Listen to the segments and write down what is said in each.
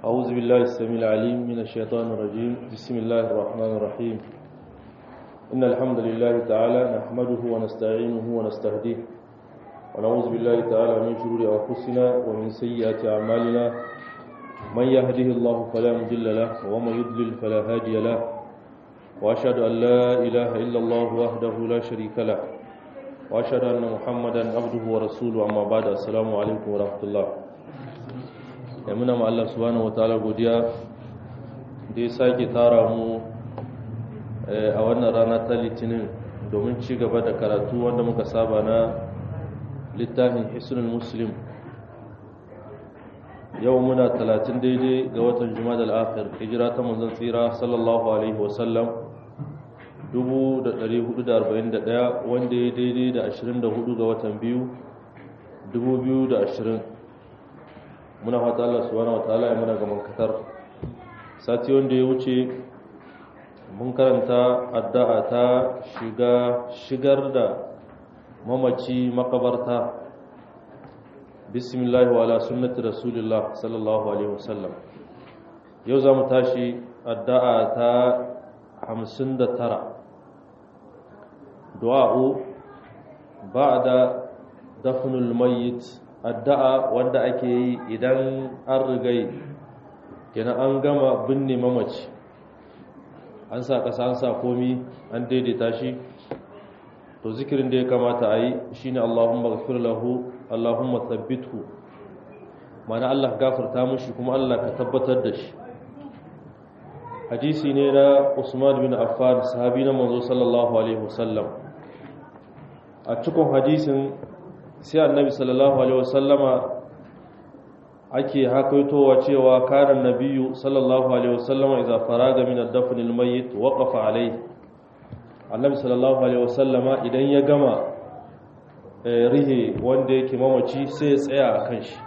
أعوذ بالله السميع العليم من الشيطان الرجيم بسم الله الرحمن الرحيم إن الحمد لله تعالى نحمده ونستعينه ونستهديه ونعوذ بالله تعالى من شرور أنفسنا ومن سيئات أعمالنا من يهده الله فلا مضل له ومن يضلل فلا هادي له وأشهد أن لا إله إلا الله وحده لا شريك له وأشهد أن محمدا عبده ورسوله أما بعد السلام عليكم ورحمة الله ya muna ma Allah subhanahu wataala godiya da ya sake tara mu a wannan rana ta litinin domin ci gaba da karatu wanda muka saba na littafin Hisnul Muslim. Yau muna 30 daidai ga watan Jumada al-Akhir hijira ta manzon tsira sallallahu alaihi wasallam 1441 wanda ya daidai da 24 ga watan biyu 2020. muna fata Allah subhanahu wataala ya muna gaban katar. Sati wanda ya wuce mun karanta addu'a ta shigar da mamaci makabarta bismillah wa ala sunnati rasulillah sallallahu alaihi wasallam. Yau zamu tashi addu'a ta 59 du'a'u ba'da dafnul mayyit, addu'a wanda ake yi idan an rigai kenan an gama binne mamaci, an sa ƙasa an sa komi an daidaita shi, to zikirin da ya kamata a yi shine Allahumma ghfir lahu Allahumma thabbithu, mana Allah gafarta mushi kuma Allah ka tabbatar da shi. Hadisi ne na Usman bin Affan sahabi na manzo sallallahu alaihi wasallam. A cikin hadisin sai annabi sallallahu alaihi wasallama ake hakaitowa cewa kana nabiyyu sallallahu alaihi wasallama idza faraga min ad-dafn al-mayyit waqafa alayhi. Annabi sallallahu alaihi wasallama idan ya gama rihe wanda yake mamaci sai ya tsaya akan shi,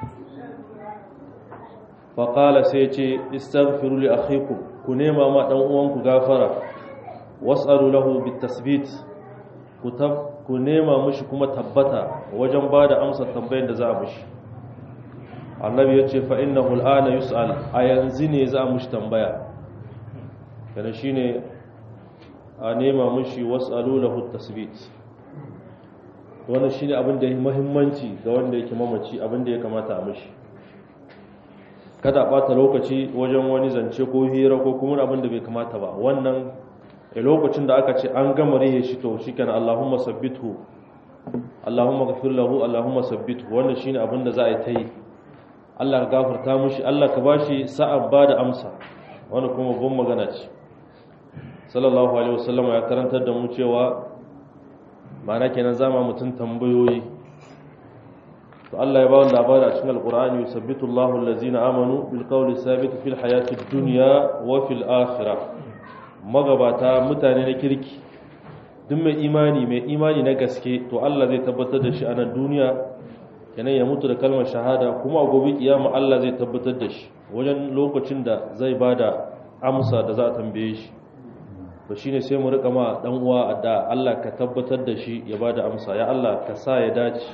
fa qala sai ya ce istaghfiru li akhikum, ku nema ma dan uwanku gafara, was'alu lahu bit-tasbit, ku nema mushi kuma tabbata wajen ba da amsar tambayar da za a mushi. Annabi ya ce fa innahu al'ana yus'al, a yanzu ne za a mushi tambaya, kana shine a nema mushi was'alu lahu tasbit. Wannan shine abin da yake muhimmanci ga wanda yake mamaci, abin da ya kamata a mushi. Kada a bata lokaci wajen wani zance ko hira ko kuma abin da bai kamata ba. Wannan a lokacin da aka ce an gama rihe shi to shikenan Allahumma sabbithu, Allahumma ghfir lahu Allahumma sabbithu, wannan shine abin da za a yi ta yi. Allah ka gafarta mushi, Allah ka bashi sa'a ba da amsa, wannan kuma gon magana ce. Sallallahu alaihi wasallam ya karantar da mu cewa ma'ana kenan zama mutun tambayoyi. To Allah ya ba mu labari a cikin Al-Qur'ani, yusabbitu Allahu allazina amanu bil qawli sabit fil hayatid dunya wa fil akhirah. Magabata mutane na kirki, duk mai imani na gaske, to Allah zai tabbatar da shi a nan duniya, kenan ya mutu da kalmar shahada, kuma a gobe kiyama Allah zai tabbatar da shi wajen lokacin da zai bada amsa da za a tambaye shi. To shine sai mu rika ma dan uwa adda Allah ka tabbatar da shi ya bada amsa, ya Allah ka sa ya dace.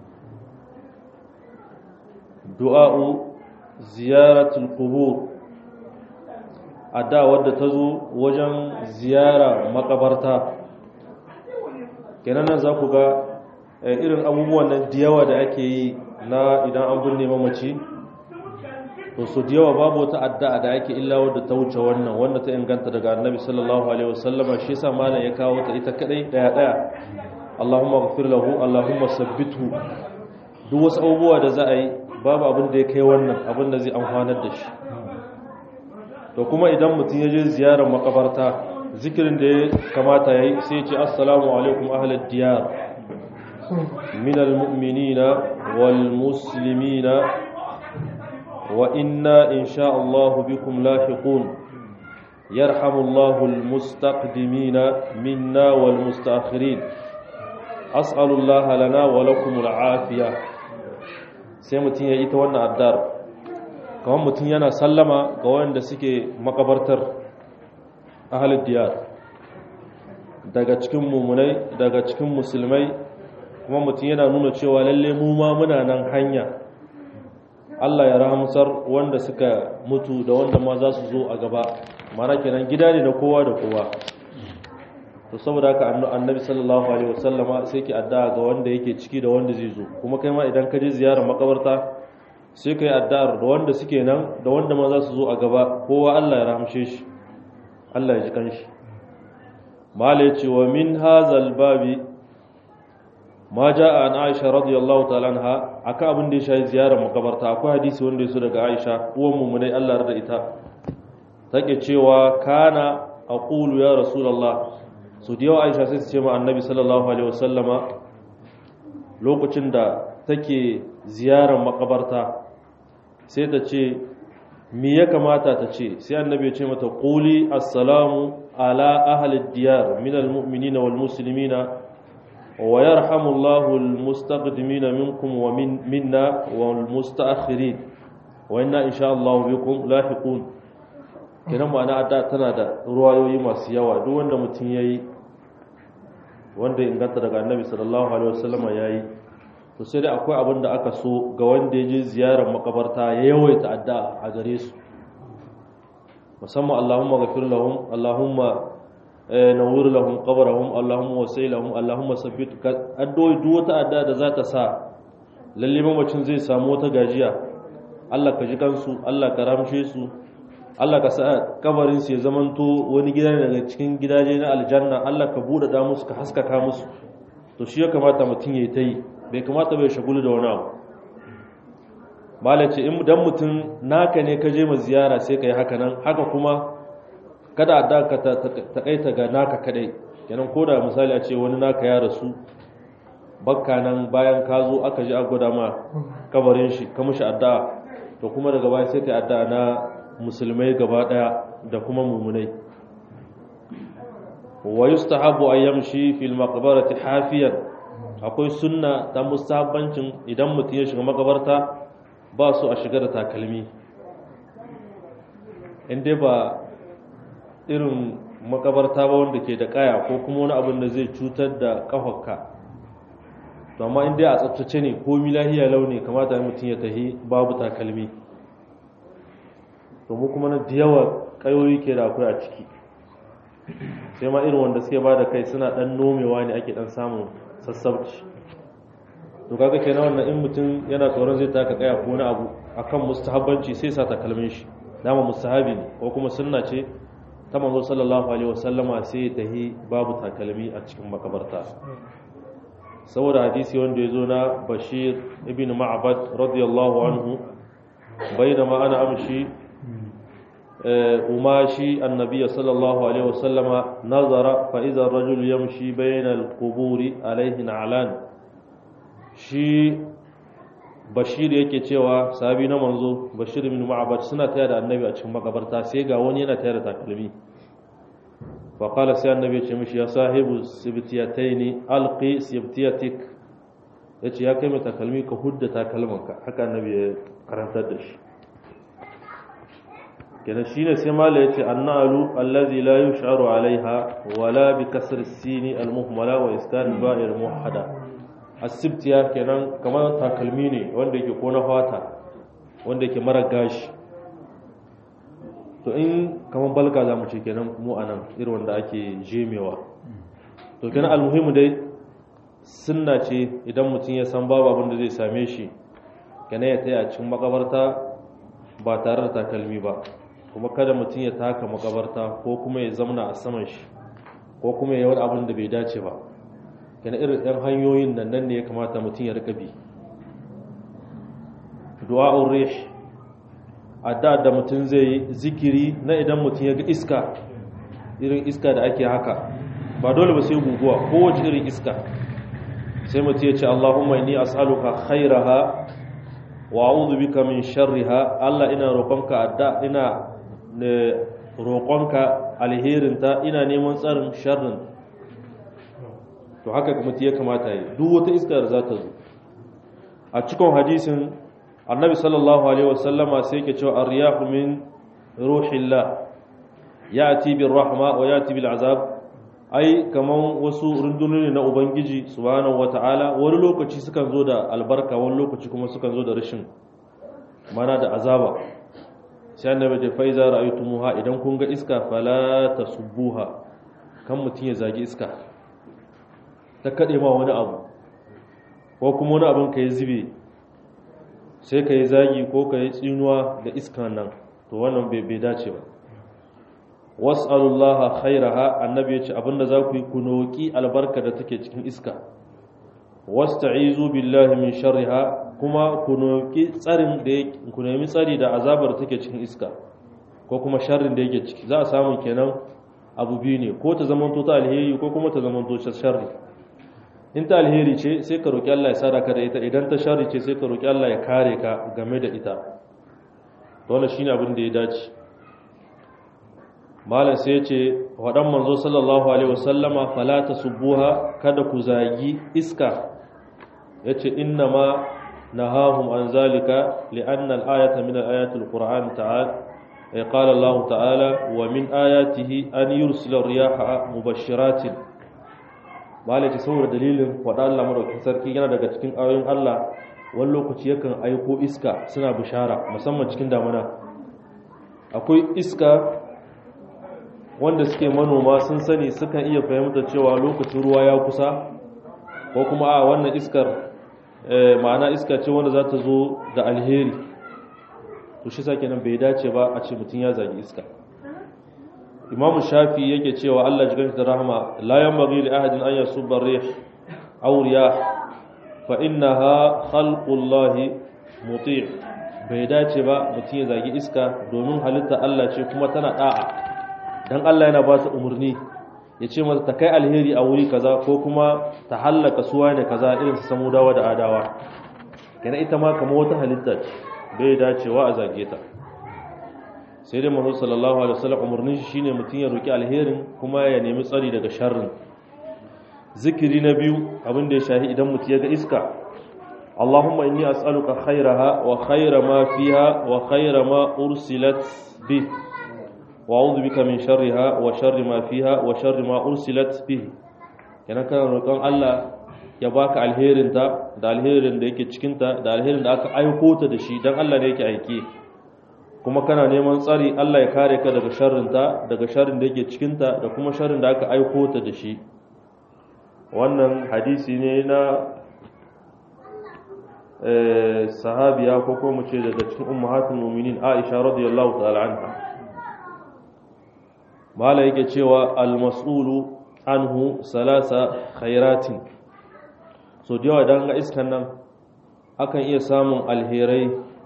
Du'a'u ziyaratul qubur, a da wadda ta zo wajen ziyara makabarta. Kenan nan za ku ga irin abubuwan nan da yawa da ake yi na idan an binne mamaci, to su da yawa babu wata addu'a da ake illa wadda ta wuce wannan, wanda ta inganta daga annabi sallallahu alaihi wasallama. Shi yasa malam ya kawo ta ita kadai daya Allahumma ghfir lahu Allahumma sabbithu. Duk wasu abubuwa da za a yi babu abin da ya kai wannan, abin da zai amfanar da shi. To kuma idan mutum ya je ziyarar makabarta, zikirin da ya kamata ya yi sai ya ce assalamu alaikum ahlad diyar minal mu'minina wal muslimina wa inna insha Allah bikum lahiqun, yarhamullahu al mustaqdimina minna wal mustaakhirin, as'alullaha lana wa lakum al afiya. sai mutum ya yi ta wannan addar kamar mutum yana sallama ga wanda suke makabartar ahalin diyar daga cikin mummunai, daga cikin musulmai, kuma mutum yana nuna cewa lalle mu ma muna nan hanya Allah ya rahamsar wanda suka mutu da wanda ma za su zo a gaba, mana kenan gida ne na kowa da kowa. To saboda haka annabi sallallahu alaihi wasallama sai ki addu'a ga wanda yake ciki da wanda zai zo, kuma kai ma idan ka je ziyarar makabarta sai kai addu'ar da wanda suke nan da wanda ma za su zo a gaba, kowa Allah ya rahamshe shi, Allah ya ji kanshi. mala yace wa min hazal babi ma jaa an Aisha radiyallahu ta'ala anha, aka abin da ya shayi ziyarar makabarta akwai hadisi wanda ya so daga Aisha uwan mu'minai Allah ya yarda ita, take cewa kana aqulu ya rasulullah, so da yawa Aisha sai ta ce ma annabi sallallahu alaihi wasallama lokacin da take ziyarar makabarta sai ta ce me ya kamata ta ce, sai annabi ya ce mata quli assalamu ala ahli diyar min almu'minina wal muslimina wa yarhamullahu almustaqdimina minkum wa minna wal mustaakhirin wa inna insha Allah bikum lahiqun. kenan ma'ana adda tana da ruwayoyi masu yawa, duk wanda mutum yayi wanda inganta daga annabi sallallahu alaihi wasallam yayi, to sai dai akwai abin da aka so ga wanda ya je ziyarar makabarta ya yawaita addu'a a gare su, musamman Allahumma ghafir lahum, Allahumma nawwir lahum qabrahum, Allahumma wasi lahum, Allahumma sabbit. Addu'o'i duk wata addu'a da za ta sa lalle mamacin zai samu wata gajiya, Allah ka ji kansu, Allah ka ramshe su, Allah ka sa kabarin su ya zamanto wani gida ne daga cikin gidaje na aljanna, Allah ka bude da musu, ka haskaka musu. To shi ya kamata mutum ya yi ta yi, bai kamata bai shagulu da wani abu. Malace in dan mutum naka ne ka je ma ziyara sai ka yi haka nan, haka kuma kada a daka ta kaita ga naka kadai. Kenan ko da misali a ce wani naka ya rasu bakka nan, bayan ka zo aka ji a gwada ma kabarin shi ka mushi addu'a, to kuma daga baya sai ka yi addu'a na musulmai gaba daya da kuma mumunai. Wa yustahabu an yamshi fil maqbarati hafiyan, akwai sunna ta mustahabbancin idan mutum ya shiga makabarta ba su a shiga da takalmi, inda ba irin makabarta ba wanda ke da kaya ko kuma wani abin da zai cutar da kafarka. To amma inda a tsaftace ne ko milahiya launi kamata mutum ya tahi babu takalmi. To mu kuma na da yawa kayoyi ke da akwai a ciki, sai ma irin wanda suke ba da kai suna dan nomewa ne ake dan samun sassauci. To kaga kenan wannan in mutum yana tsoron zai taka kaya ko wani abu akan mustahabbanci sai sa takalmin shi, dama mustahabi ne ko kuma sunna ce ta manzo sallallahu alaihi wasallama sai ya tahi babu takalmi a cikin makabarta, saboda hadisi wanda ya zo na Bashir ibn Ma'bad radiyallahu anhu, bainama ana amshi umashi annabi sallallahu alaihi wasallama nazara fa idza ar-rajul yamshi bayna al-quburi alayhi na'lan. Shi Bashir yake cewa sahabi na manzo Bashir ibn Ma'bad suna tayar da annabi a cikin makabarta, sai ga wani yana tayar da takalmi. Fa qala sai annabi ya ce mishi ya sahibu sibtiyataini alqi sibtiyatik, yace ya kai mai takalmi ka hudda takalmanka, haka annabi ya karantar da shi. kenan shine sai mala yace annalu allazi la yush'aru alaiha wala bi kasr as-sin al-muhmala wa iskan al-ba'i al-muwahhada. As-sibtiya kenan kamar takalmi ne wanda yake ko na fata wanda yake mara gashi, to in kamar balka zamu ce kenan mu anan irin wanda ake jemewa. To kenan al-muhimu dai sunna ce idan mutum ya san babu abin da zai same shi kenan ya taya cikin makabarta ba tare da takalmi ba, kuma kada mutum ya taka makabarta ko kuma ya zamana a saman shi ko kuma ya yi wani abin da bai dace ba. Kana irin ɗan hanyoyin nan ne ya kamata mutum ya rika bi. Du'a'ur rih, adda da mutum zai yi zikiri na idan mutum ya ga iska, irin iska da ake haka, ba dole ba sai guguwa, kowace irin iska, sai mutum ya ce Allahumma inni as'aluka khairaha wa a'udhu bika min sharriha. Allah ina roƙonka adda, ina roƙonka alherinta, ina neman tsarin sharrin. To haka mutum ya kamata yi duk wata iska da za ta zo. A cikin hadisin annabi sallallahu alaihi wasallama sai yake cewa ar-riyahu min ruhillah ya'ti bir rahma wa ya'ti bil azab. Ai kaman wasu rundunoni na ubangiji subhanahu wataala, wani lokaci sukan zo da albarka, wani lokaci kuma sukan zo da rashin mana da azaba sai annabi ya fa iza ra'aytumuha idan kun ga iska fala tasubbuha kan mutun ya zagi iska ta kade ma wani abu ko kuma wani abin ka yi zube sai ka yi zagi ko ka yi tsinuwa da iskan nan to wannan bai dace ba was'alullaha khairaha annabi ya ce abinda za ku yi ku noki albarka da take cikin iska wasta'izu billahi min sharriha kuma ku noki tsarin da ku nemi tsari da azabar take cikin iska ko kuma sharrin da yake ciki za a samu kenan abu biyu ne ko ta zamanto ta alheri ko kuma ta zamanto ta sharri in ta alheri ce sai ka roki Allah ya sada ka da ita idan ta sharri ce sai ka roki Allah ya kare ka game da ita to wannan shine abin da ya dace malam sai ya ce wadan manzo sallallahu alaihi wasallama fala tasubbuha kada ku zagi iska yace inna ma nahahum an zalika li'anna al-ayata min ayati al-Qur'an ta'ala qala Allah ta'ala wa min ayatihi an yursila riyaha mubashshiratin malai ce saboda dalilin wada Allah madaukakin sarki yana daga cikin ayoyin Allah wani lokaci yakan aiko iska suna bishara musamman cikin damuna akwai iska wanda suke manoma sun sani sukan iya fahimta cewa lokacin ruwa ya kusa ko kuma a wannan iskar ma'ana iska ce wanda za ta zo da alheri to shi sake nan bai dace ba a ce mutum ya zagi iska imam shafi yake cewa Allah jikin da rahama la yanbaghi li ahadin an yasubba rih aw riyah fa innaha khalqullahi muti' bai dace ba mutum ya zagi iska domin halitta Allah ce kuma tana da'a dan Allah yana ba ta umurni ya ce mata ta kai alheri a wuri kaza ko kuma ta hallaka suwa ne kaza irin su samudawa da adawa kenan ita ma kamar wata halitta ce bai dacewa a zage ta sai dai manzo sallallahu alaihi wasallam umurnin shi shine mutun ya roki alherin kuma ya nemi tsari daga sharrin zikiri na biyu abin da ya shahi idan mutum ya ga iska Allahumma inni as'aluka khairaha wa khaira ma fiha wa khaira ma ursilat bi wa a'udhu bika min sharriha wa sharri ma fiha wa sharri ma ursilat bi kana kana roƙon Allah ya baka alherin ta da alherin da yake cikin ta da alherin da aka aiko ta da shi dan Allah ne yake aike kuma kana neman tsari Allah ya kare ka daga sharrinta daga sharrin da yake cikinta da kuma sharrin da aka aiko ta da shi wannan hadisi ne na sahabiya ko kuma ce daga cikin ummahatul mu'minin Aisha radiyallahu ta'ala anha mala yake cewa al-mas'ulu anhu salasa khairatin so da yawa dan ga iskan nan akan iya samun alherai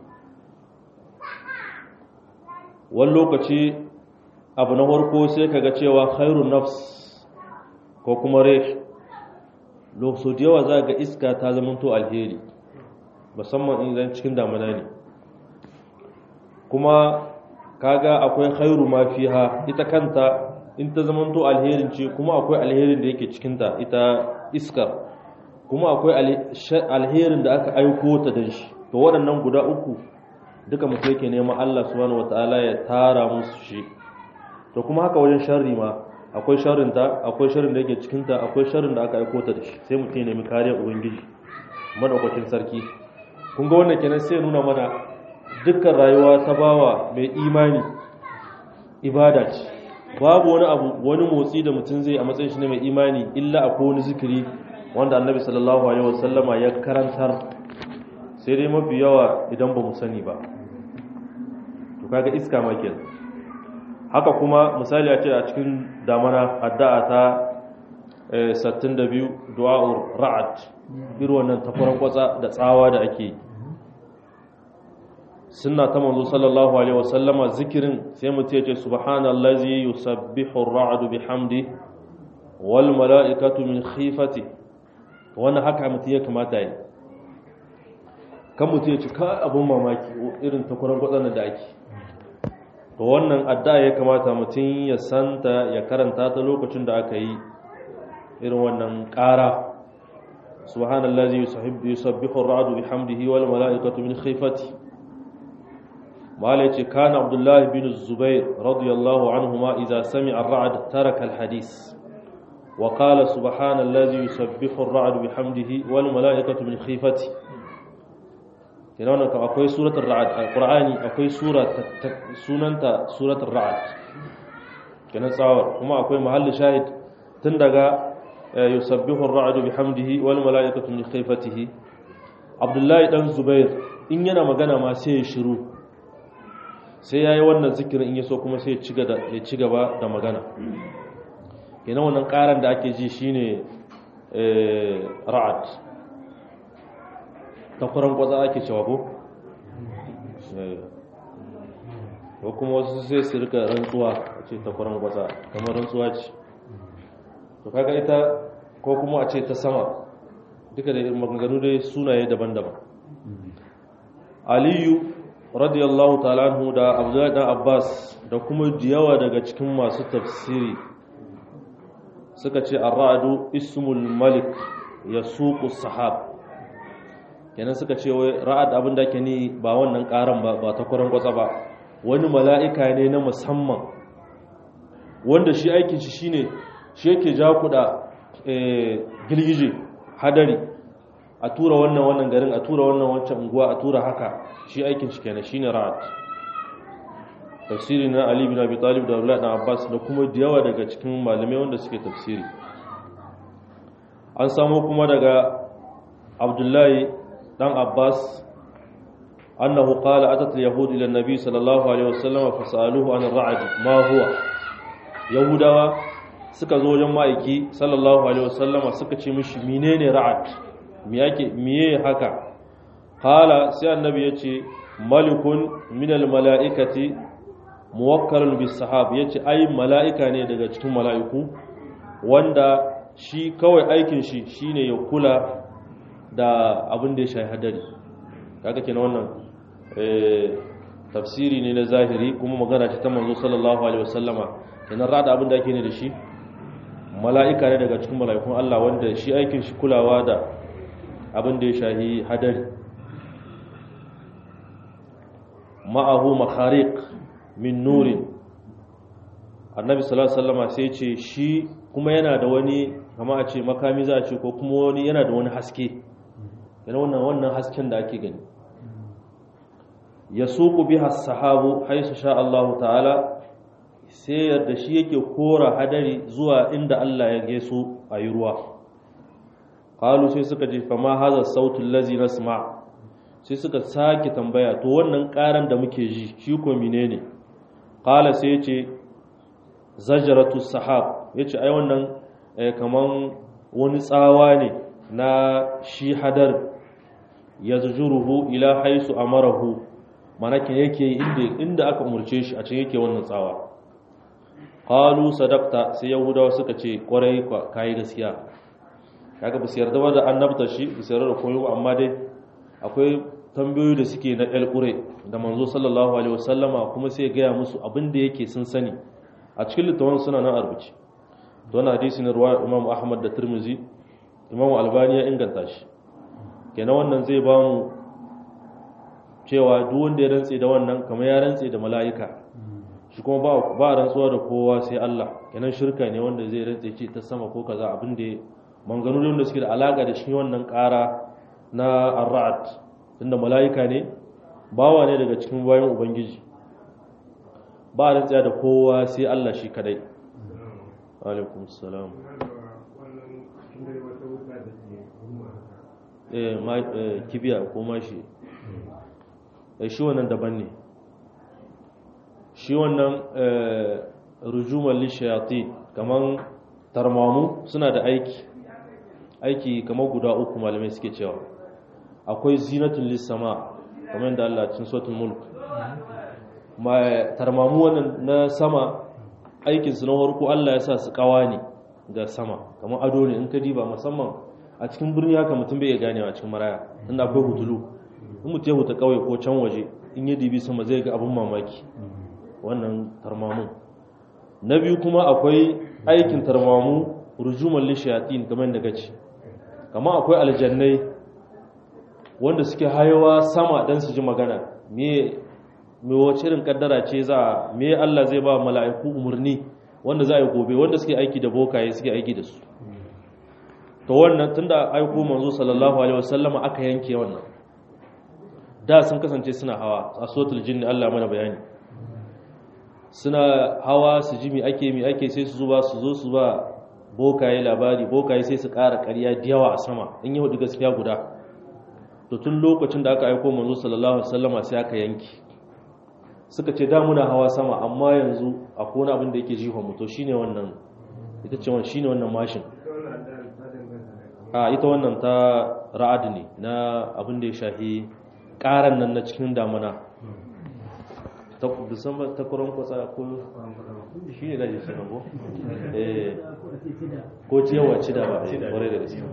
wani lokaci abu na farko sai kaga cewa khairun nafs ko kuma resh lokacin da yawa za ga iska ta zamanto alheri musamman idan cikin damuna ne kuma kaga akwai khairu ma fiha ita kanta in ta zamanto alherin ce kuma akwai alherin da yake cikinta ita iskar kuma akwai alherin da aka aiko ta da shi to waɗannan guda uku duka mutum yake neman Allah subhanahu wataala ya tara musu shi to kuma haka wajen sharri ma akwai sharrin ta akwai sharrin da yake cikin ta akwai sharrin da aka aiko ta da shi sai mutum ya nemi kariyar ubangiji madaukakin sarki kun ga wannan kenan sai nuna mana dukkan rayuwa ta bawa mai imani ibada ce babu wani abu wani motsi da mutum zai a matsayin shi ne mai imani illa akwai wani zikiri wanda annabi sallallahu alaihi wasallama ya karantar sai dai mafi yawa idan ba mu sani ba to kaga iska ma kenan haka kuma misali a ce a cikin damana addu'a ta 62 du'a'ur ra'ad irin wannan tafaran kwatsa da tsawa da ake yi sunna ta manzo sallallahu alaihi wasallama zikirin sai mutum ya ce subhanallazi yusabbihu ar-ra'du bihamdi wal mala'ikatu min khifati wannan haka mutum ya kamata yi kan mutum ya ci ka abin mamaki irin takwarar gwatsanar da ake to wannan addu'a ya kamata mutum ya santa ya karanta ta lokacin da aka yi irin wannan ƙara subhanallazi yusabbihu ar-ra'du bihamdihi wal mala'ikatu min khifati mala yace kana abdullahi bin zubair radiyallahu anhuma idza sami'a ar-ra'd taraka al-hadith wa qala subhanallazi yusabbihu ar-ra'du bihamdihi wal mala'ikatu min khifati kenan wannan akwai suratul ra'd alqur'ani akwai sura sunanta suratul ra'd kenan tsawar kuma akwai mahalli shahid tun daga yusabbihu ar-ra'du bihamdihi wal mala'ikatu min khifatihi. Abdullahi dan Zubair in yana magana ma sai ya shiru, sai yayi wannan zikirin in yaso kuma sai ya ci gaba da magana. Kenan wannan karan da ake ji shine ra'd. Takwaran kwaza ake cewa ko kuma wasu sai su rika rantsuwa ce takwaran kwaza kamar rantsuwa ce. To kaga ita ko kuma a ce ta sama duka da maganganu dai sunaye daban-daban. Aliyu radiyallahu ta'ala anhu da Abdullahi dan Abbas da kuma diyawa daga cikin masu tafsiri suka ce ar-ra'du ismul malik yasuqu sahab. Kenan suka ce wai ra'ad abin da ke ni ba wannan karan ba ta kuran kwatsa ba, wani mala'ika ne na musamman wanda shi aikin shi shine shi yake jakuda girgije hadari a tura wannan garin a tura wancan unguwa a tura haka, shi aikin shi kenan shine ra'ad. Tafsiri na Ali bin Abi Talib da Abdullah ibn Abbas da kuma diyawa daga cikin malamai wanda suke tafsiri. An samu kuma daga Abdullahi dan Abbas annahu qala atat al-yahud ila an-nabi sallallahu alaihi wasallam fasaluhu an ar-ra'd ma huwa. Yahudawa suka zo wajen ma'aiki sallallahu alaihi wasallama suka ce mishi menene ra'd, miye haka? Qala sai annabi yace malikun min al-mala'ikati muwakkalun bis sahab, yace ai mala'ika ne daga cikin mala'iku wanda shi kawai aikin shi shine ya kula da abin da ya shahi hadari. Kaga kenan wannan tafsiri ne na zahiri kuma magana ce ta manzo sallallahu alaihi wasallama. Kenan ra'da abin da ake ne da shi mala'ika ne daga cikin mala'ikun Allah wanda shi aikin shi kulawa da abin da ya shahi hadari. Ma'ahu makhariq min nurin, annabi sallallahu alaihi wasallama sai ce shi kuma yana da wani kama a ce makami za a ce ko kuma wani yana da wani haske, yana wannan hasken da ake gani. Ya suku biha sahabu haisu sha Allah ta'ala, sai yadda shi yake kora hadari zuwa inda Allah ya geso a yi ruwa. Kalu sai suka ce fama haza sautin lazi na sama, sai suka sake tambaya to wannan karan da muke ji shi ko menene? Kala sai ya ce zajaratu sahab, ya ce ai wannan kaman wani tsawa ne na shi hadar, ya zujuruhu ila haisu amarahu, mana ke yake inda aka umarce shi a can yake wannan tsawa. Qalu sadaqta, sai yahudawa suka ce kwarai kai gaskiya. Kaga ba su yarda ba da annabta shi, ba su yarda da koyo, amma dai akwai tambayoyi da suke na alqure da manzo sallallahu alaihi wasallama, kuma sai ya gaya musu abin da yake sun sani a cikin littafin suna nan a rubuce. To wannan hadisi ne ruwaya Imam Ahmad da Tirmidhi, Imam Albani ya inganta shi. Kenan wannan zai ba mu cewa duk wanda ya rantse da wannan kamar ya rantse da mala'ika, shi kuma ba rantsuwa da kowa sai Allah. Kenan shirka ne wanda zai rantse ce ta sama ko kaza, abin da manganu da suke da alaka da shi wannan ƙara na ar-ra'd, tunda mala'ika ne, bawa ne daga cikin bayan ubangiji, ba rantsiya da kowa sai Allah shi kadai. Alaikum salam. Kibiya ko mashi, shi wannan daban ne. Shi wannan rujuman lishayati, kaman tarmamu suna da aiki kamar guda uku malamai suke cewa. Akwai zinatun lissama kamar yadda Allah cikin suratul mulk, tarmamu wannan na sama aikinsu na farko Allah ya sa su kawa ne ga sama, kamar ado ne in ka diba, musamman a cikin birni haka mutum bai iya ganewa a cikin maraya inda akwai hutulu. In mutum ya huta kauye ko can waje in ya dibi sama zai ga abin mamaki, wannan tarmamu. Na biyu kuma akwai aikin tarmamu rujuman lishayatin kamar yadda gaci, kamar akwai aljannai wanda suke hayawa sama dan su ji magana, me wace irin kaddara ce me Allah zai ba mala'iku umarni wanda za a yi gobe, wanda suke aiki da bokaye suke aiki da su. To wannan tunda aiko manzo sallallahu alaihi wasallama aka yanke wannan. da sun kasance suna hawa a suratul jinn Allah mana bayani suna hawa su ji mi ake sai su zo su ba bokaye labari bokaye sai su ƙara ƙarya da yawa a sama in yi hudu gaskiya guda to tun lokacin da aka aiko manzo sallallahu alaihi wasallama sai aka yanki suka ce da muna hawa sama amma yanzu akwai wani abin da yake jiho mu to shine wannan ita ce wannan shine wannan mashin ita wannan ta ra'ad ne na abin da ya shafi ƙaran nan na cikin damana ta musamman ta kuran kwasa ko shi ne daji suna ko ko ciyawa cida ba kwarai da gaske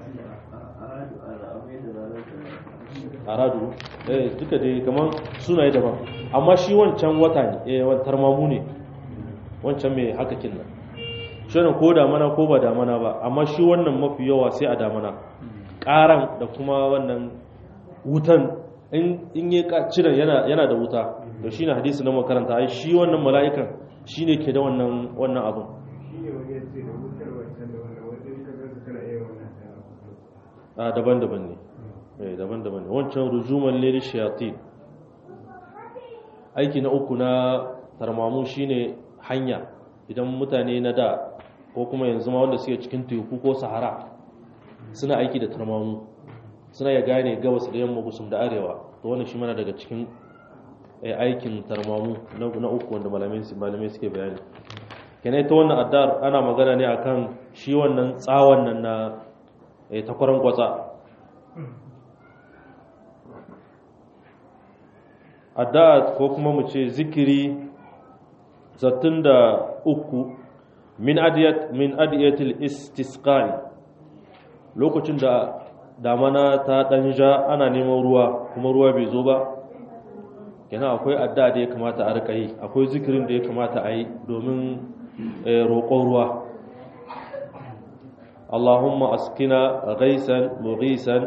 aradu duka dai kamar sunaye daban amma shi wancan wata ne tarmamu ne wancan mai haka kin nan shi ne ko damana ko ba damana ba amma shi wannan mafi yawa sai a damana ƙaran da kuma wannan wutan in yi cidan yana da wuta da shi ne hadisi na makaranta ai shi wannan mala'ikan shi ne ke da wannan abin daban-daban ne daban-daban ne wancan rujuman lili shayatin aiki na uku na tarmamu shine hanya idan mutane na da ko kuma yanzu ma wanda suke cikin teku ko sahara suna aiki da tarmamu suna ya gane gabas da yamma gusum da arewa to wannan shi mana daga cikin aikin tarmamu na uku wanda malamai suke bayani kenai ta wannan addar ana magana ne akan shi wannan tsawon nan na takwaran kwatsa addar ko kuma mu ce zikiri 63 min adiyatil istisqai lokacin da damana ta danja ana neman ruwa kuma ruwa bai zo ba kenan akwai addu'a da ya kamata a rika yi akwai zikirin da ya kamata a yi domin roƙon ruwa Allahumma askina ghaisan mughisan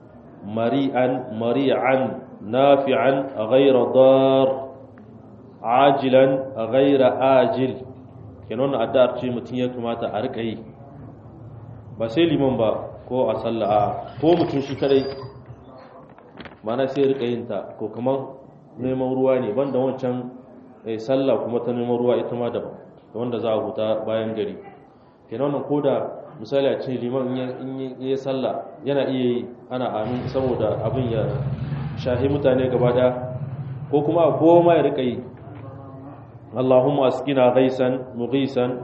mari'an nafi'an ghayra dar ajilan ghayra ajil kenan addu'ar ce mutum ya kamata a rika yi ba sai liman ba ko a sallah ko mutum shi kadai mana sai rika yin ta ko kamar neman ruwa ne banda wancan sallah kuma ta neman ruwa ita ma daban da wanda za a huta bayan gari kenan wannan koda misali a ce liman in yi sallah yana iya yi ana amin saboda abin ya shahi mutane gaba daya ko kuma a goma ya rika yi Allahumma askina ghaisan mughisan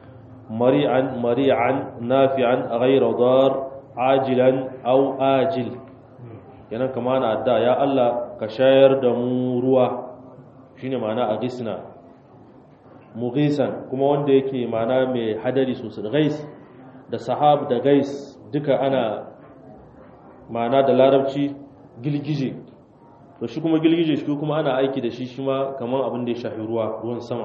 mari'an nafi'an ghayra dar ajilan aw ajil kenan kama na adda ya Allah ka shayar da mu ruwa shine ma'ana agisna mughisan kuma wanda yake ma'ana mai hadari sosai gais da sahab da gais duka ana ma'ana da larabci gilgije to shi kuma gilgije shi kuma ana aiki da shi ma kamar abin da ya shafi ruwan sama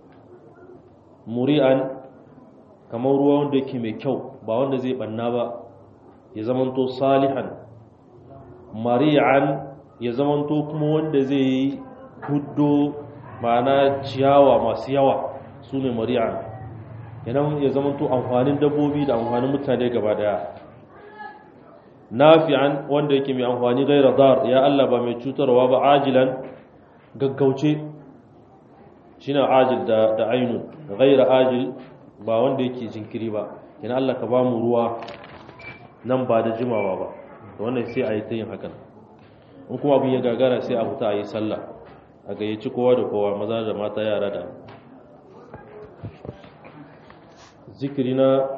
muri'an kamar ruwa wanda yake mai kyau ba wanda zai banna ba ya zamanto salihan mari'an ya zamanto kuma wanda zai yi huddo ma'ana ciyawa masu yawa su ne mari'an yanan ya zamanto amfanin dabbobi da amfanin mutane gaba daya nafi'an wanda yake mai amfani gaira dar ya Allah ba mai cutarwa ba ajilan gaggauce shine ajil da ainun gaira ajil ba wanda yake jinkiri ba yana Allah ka ba mu ruwa nan ba da jimawa ba wannan sai a yi ta yin hakan in kuma abin ya gagara sai a fita a yi sallah a gayyaci kowa da kowa maza da mata yara da zikiri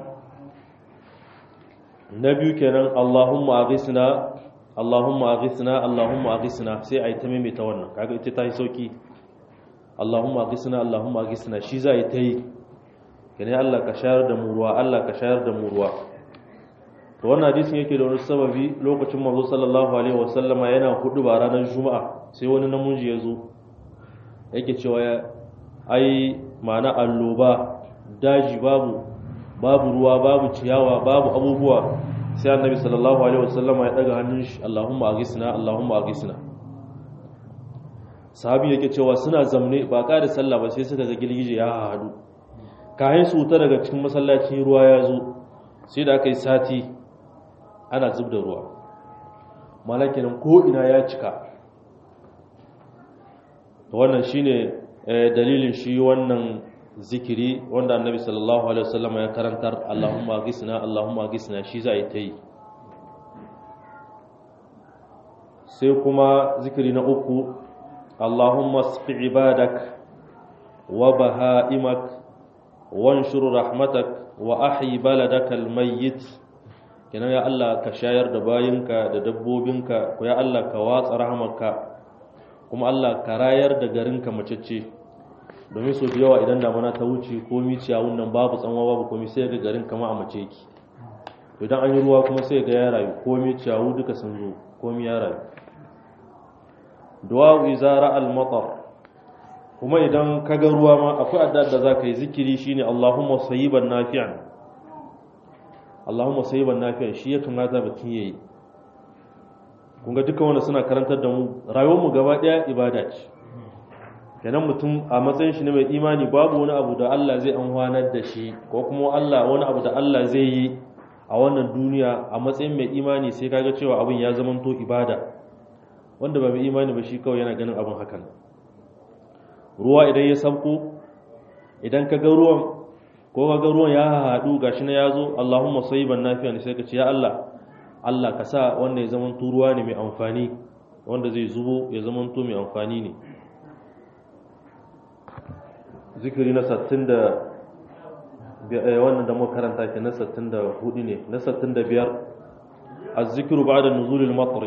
na biyu kenan Allahumma aghisna Allahumma aghisna Allahumma aghisna sai a yi ta maimaita wannan kaga ita ta yi sauki Allahumma aghisna Allahumma aghisna shi za a yi ta yi kenan Allah ka shayar da mu ruwa Allah ka shayar da mu ruwa to wannan hadisin yake da wani sababi lokacin manzo sallallahu alaihi wasallama yana hudu ba ranar juma'a sai wani namiji ya zo yake cewa ai ma'ana alloba daji babu ruwa babu ciyawa babu abubuwa sai annabi sallallahu alaihi wasallama ya daga hannun shi Allahumma aghisna Allahumma aghisna sahabi yake cewa suna zamne ba ka da sallah ba sai suka ga girgije ya hadu kayan su ta daga cikin masallaci ruwa ya zo sai da aka yi sati ana zub da ruwa malakinan ko ina ya cika wannan shine dalilin shi wannan zikiri wanda annabi sallallahu alaihi wasallam ya karantar Allahumma gisna shi za a yi ta yi. sai kuma zikiri na uku Allahumma asqi ibadak wa bahaimak wanshur rahmatak wa ahyi baladaka almayyit. kenan ya Allah ka shayar da bayinka da dabbobinka, ko ya Allah ka watsa rahmarka, kuma Allah ka rayar da garinka macece. domin so da yawa idan damana ta wuce komi ciyawun nan babu tsanwa babu komi sai ga garin kama a mace yake. idan an yi ruwa kuma sai ga ya rayu, komi ciyawu duka sun zo, komi ya rayu. du'a izara al-matar, kuma idan ka ga ruwa ma akwai addu'a da zaka yi zikiri shine Allahumma sayyiban nafi'an. Allahumma sayyiban nafi'an shi ya kamata mutun yayi. kun ga duka wanda suna karantar da mu rayuwar mu gaba daya ibada ce. kenan mutum a matsayin shi ne mai imani babu wani abu da Allah zai amfanar da shi, ko kuma wani abu da Allah zai yi a wannan duniya a matsayin mai imani sai kaga cewa abin ya zamanto ibada. wanda ba mai imani ba shi kawai yana ganin abin hakan. ruwa idan ya sauko, idan ka ga ruwan ko ka ga ruwan ya haɗu gashi na yazo Allahumma sayyiban nafi'an, sai ka ce ya Allah ka sa wanda ya zamanto ruwa ne mai amfani, wanda zai zubo ya zamanto mai amfani ne. zikiri na 60 da wannan da muka karanta ke na 64 ne. na 65 az-zikru ba'da nuzulil matar,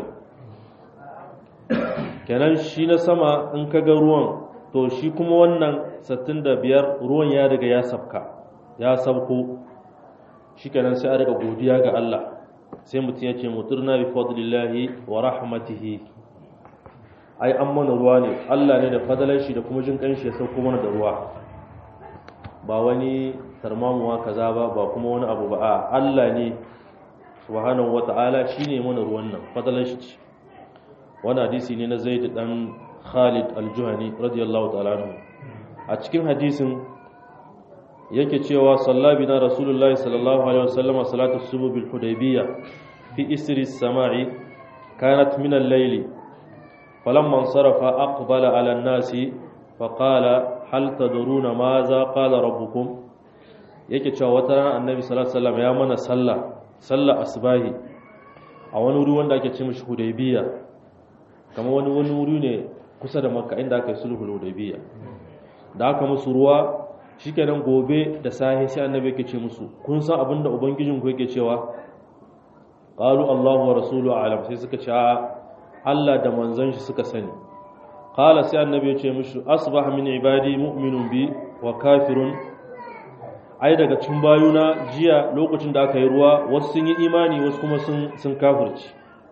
kenan shi na sama in kaga ruwan to shi kuma wannan 65 ruwan ya riga ya sabko shi, kenan sai a riga godiya ga Allah. sai mutum ya ce mutirna bi fadlillahi wa rahmatihi, ai an mana ruwa ne, Allah ne da fadalar shi da kuma jin kanshi ya sauko mana da ruwa, ba wani tarmamuwa kaza ba kuma wani abu ba, a Allah ne subhanahu wata'ala shine mana ruwan nan, fadalar shi ce. wani hadisi ne na Zaid dan Khalid al-Juhani radiyallahu ta'ala anhu. a cikin hadisin yake cewa sallabi na Rasulullah sallallahu alaihi wasallam salatu subuh bil Hudaybiyah fi isri as-sama'i kanat min al-layl falamma sarafa aqbala ala an-nasi faqala hal tadruna madha qala rabbukum. yake cewa wata rana annabi sallallahu alaihi wasallam ya mana sallah asbahi a wani wuri wanda ake ce mishi Hudaybiyah, kamar wani wuri ne kusa da Makka inda aka yi sulhul Hudaybiyah. da aka musu ruwa shikenan gobe da sahi sai annabi yake ce musu, kun san abinda ubangijin ku yake cewa? qalu Allahu wa rasuluhu a'lam, sai suka ce Allah da manzon shi suka sani. qala sai annabi ya ce musu, asbaha min ibadi mu'minun bi wa kafirun. ai daga cikin bayuna jiya lokacin da aka yi ruwa wasu sun yi imani wasu kuma sun kafirci.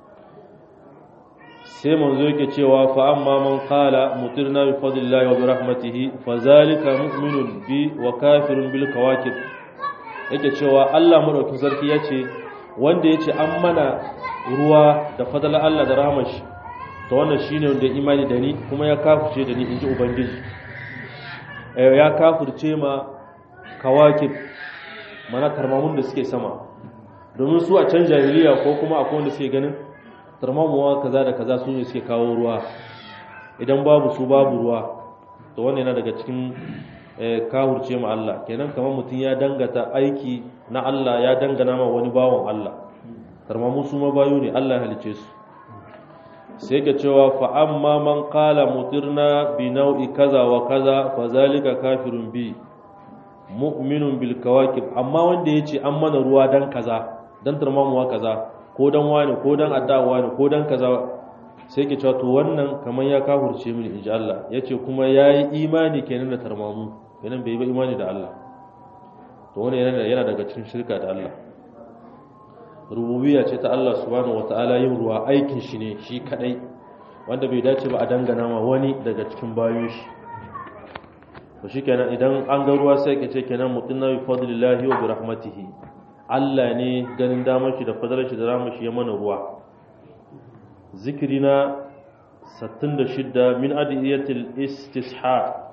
sai manzo yake cewa fa amma man qala mutirna bi fadlillahi wa bi rahmatihi fa zalika mu'minun bi wa kafirun bil kawakib. yake cewa Allah madaukakin sarki yace wanda yace an mana ruwa da fadlan Allah da rahmar shi, to wannan shine wanda imani da ni kuma ya kafirce da ni inji ubangiji. ya kafirce ma kawakib, mana tarmamun da suke sama, domin su a can jahiliya ko kuma akwai wanda suke ganin tarmamuwa kaza da kaza su ne suke kawo ruwa, idan babu su babu ruwa. to wannan yana daga cikin kafirce ma Allah. kenan kamar mutum ya dangata aiki na Allah ya dangana ma wani bawon Allah. tarmamu su ma bayu ne, Allah ya halice su. sai ga cewa fa amma man qala mutirna bi nau'i kaza wa kaza fa zalika kafirun bi mu'minun bil kawakib. amma wanda yace an mana ruwa dan kaza, dan tarmamuwa kaza, ko dan wani ko dan addawa ne ko dan kaza, sai ke cewa to wannan kaman ya kafirce mini inji Allah. yace kuma yayi imani kenan da tarmamu, kenan bai ba imani da Allah. to wannan yana daga cikin shirka da Allah. rububiyya ce ta Allah subhanahu wataala, yin ruwa aikin shi ne shi kadai, wanda bai dace ba a dangana ma wani daga cikin bayoyin shi. to shikenan idan an ga ruwa sai ke ce kenan mutunna bi fadlillahi wa bi rahmatihi, Allah ne ganin damar shi da fadalar shi da rahmar shi ya mana ruwa. zikiri na 66 min adiyatil istisha.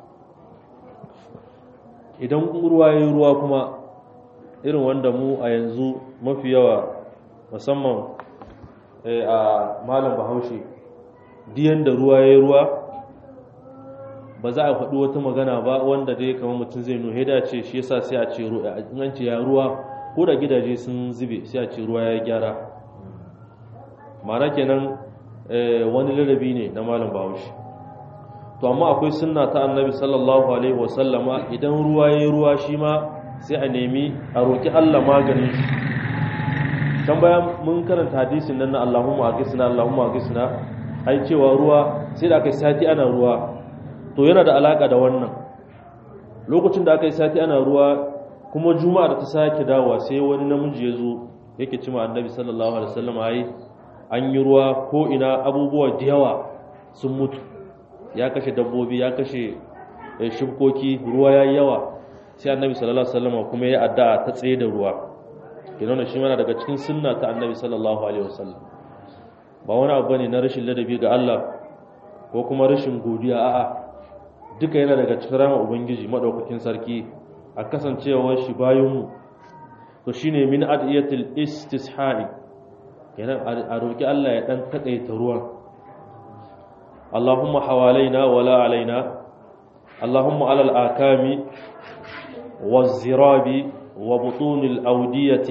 idan ruwa yayi ruwa kuma irin wanda mu a yanzu mafi yawa musamman a malam Bahaushe, diyan da ruwa yayi ruwa ba za a faɗi wata magana ba wanda dai kamar mutum zai nuhe da ce shi yasa sai a ce in an ce ya ruwa ko da gidaje sun zube sai a ce ruwa ya gyara. ma'ana kenan wani ladabi ne na malam bahaushe. to amma akwai sunna ta annabi sallallahu alaihi wasallama idan ruwa yayi ruwa shi ma sai a nemi a roki Allah maganin shi. can bayan mun karanta hadisin nan na Allahumma aghithna ai cewa ruwa sai da aka yi sati ana ruwa, to yana da alaka da wannan. lokacin da aka yi sati ana ruwa kuma juma'a da ta sake dawowa sai wani namiji ya zo yake cewa annabi sallallahu alaihi wasallama ai an yi ruwa ko ina abubuwa da yawa sun mutu, ya kashe dabbobi ya kashe shibkoki, ruwa ya yi yawa. sai annabi sallallahu alaihi wasallam kuma ya addu'a ta tsaye da ruwa. kenan shi mana daga cikin sunna ta annabi sallallahu alaihi wasallam, ba wani abu bane na rashin ladabi ga Allah ko kuma rashin godiya, a'a duka yana daga cikin rahmar ubangiji madaukakin sarki a kasancewar shi bayan mu. to shine min adiyatil istisha'i, kenan a roki Allah ya dan takaita ruwan. اللهم حوالينا ولا علينا، اللهم على الآكام والزراب وبطون الأودية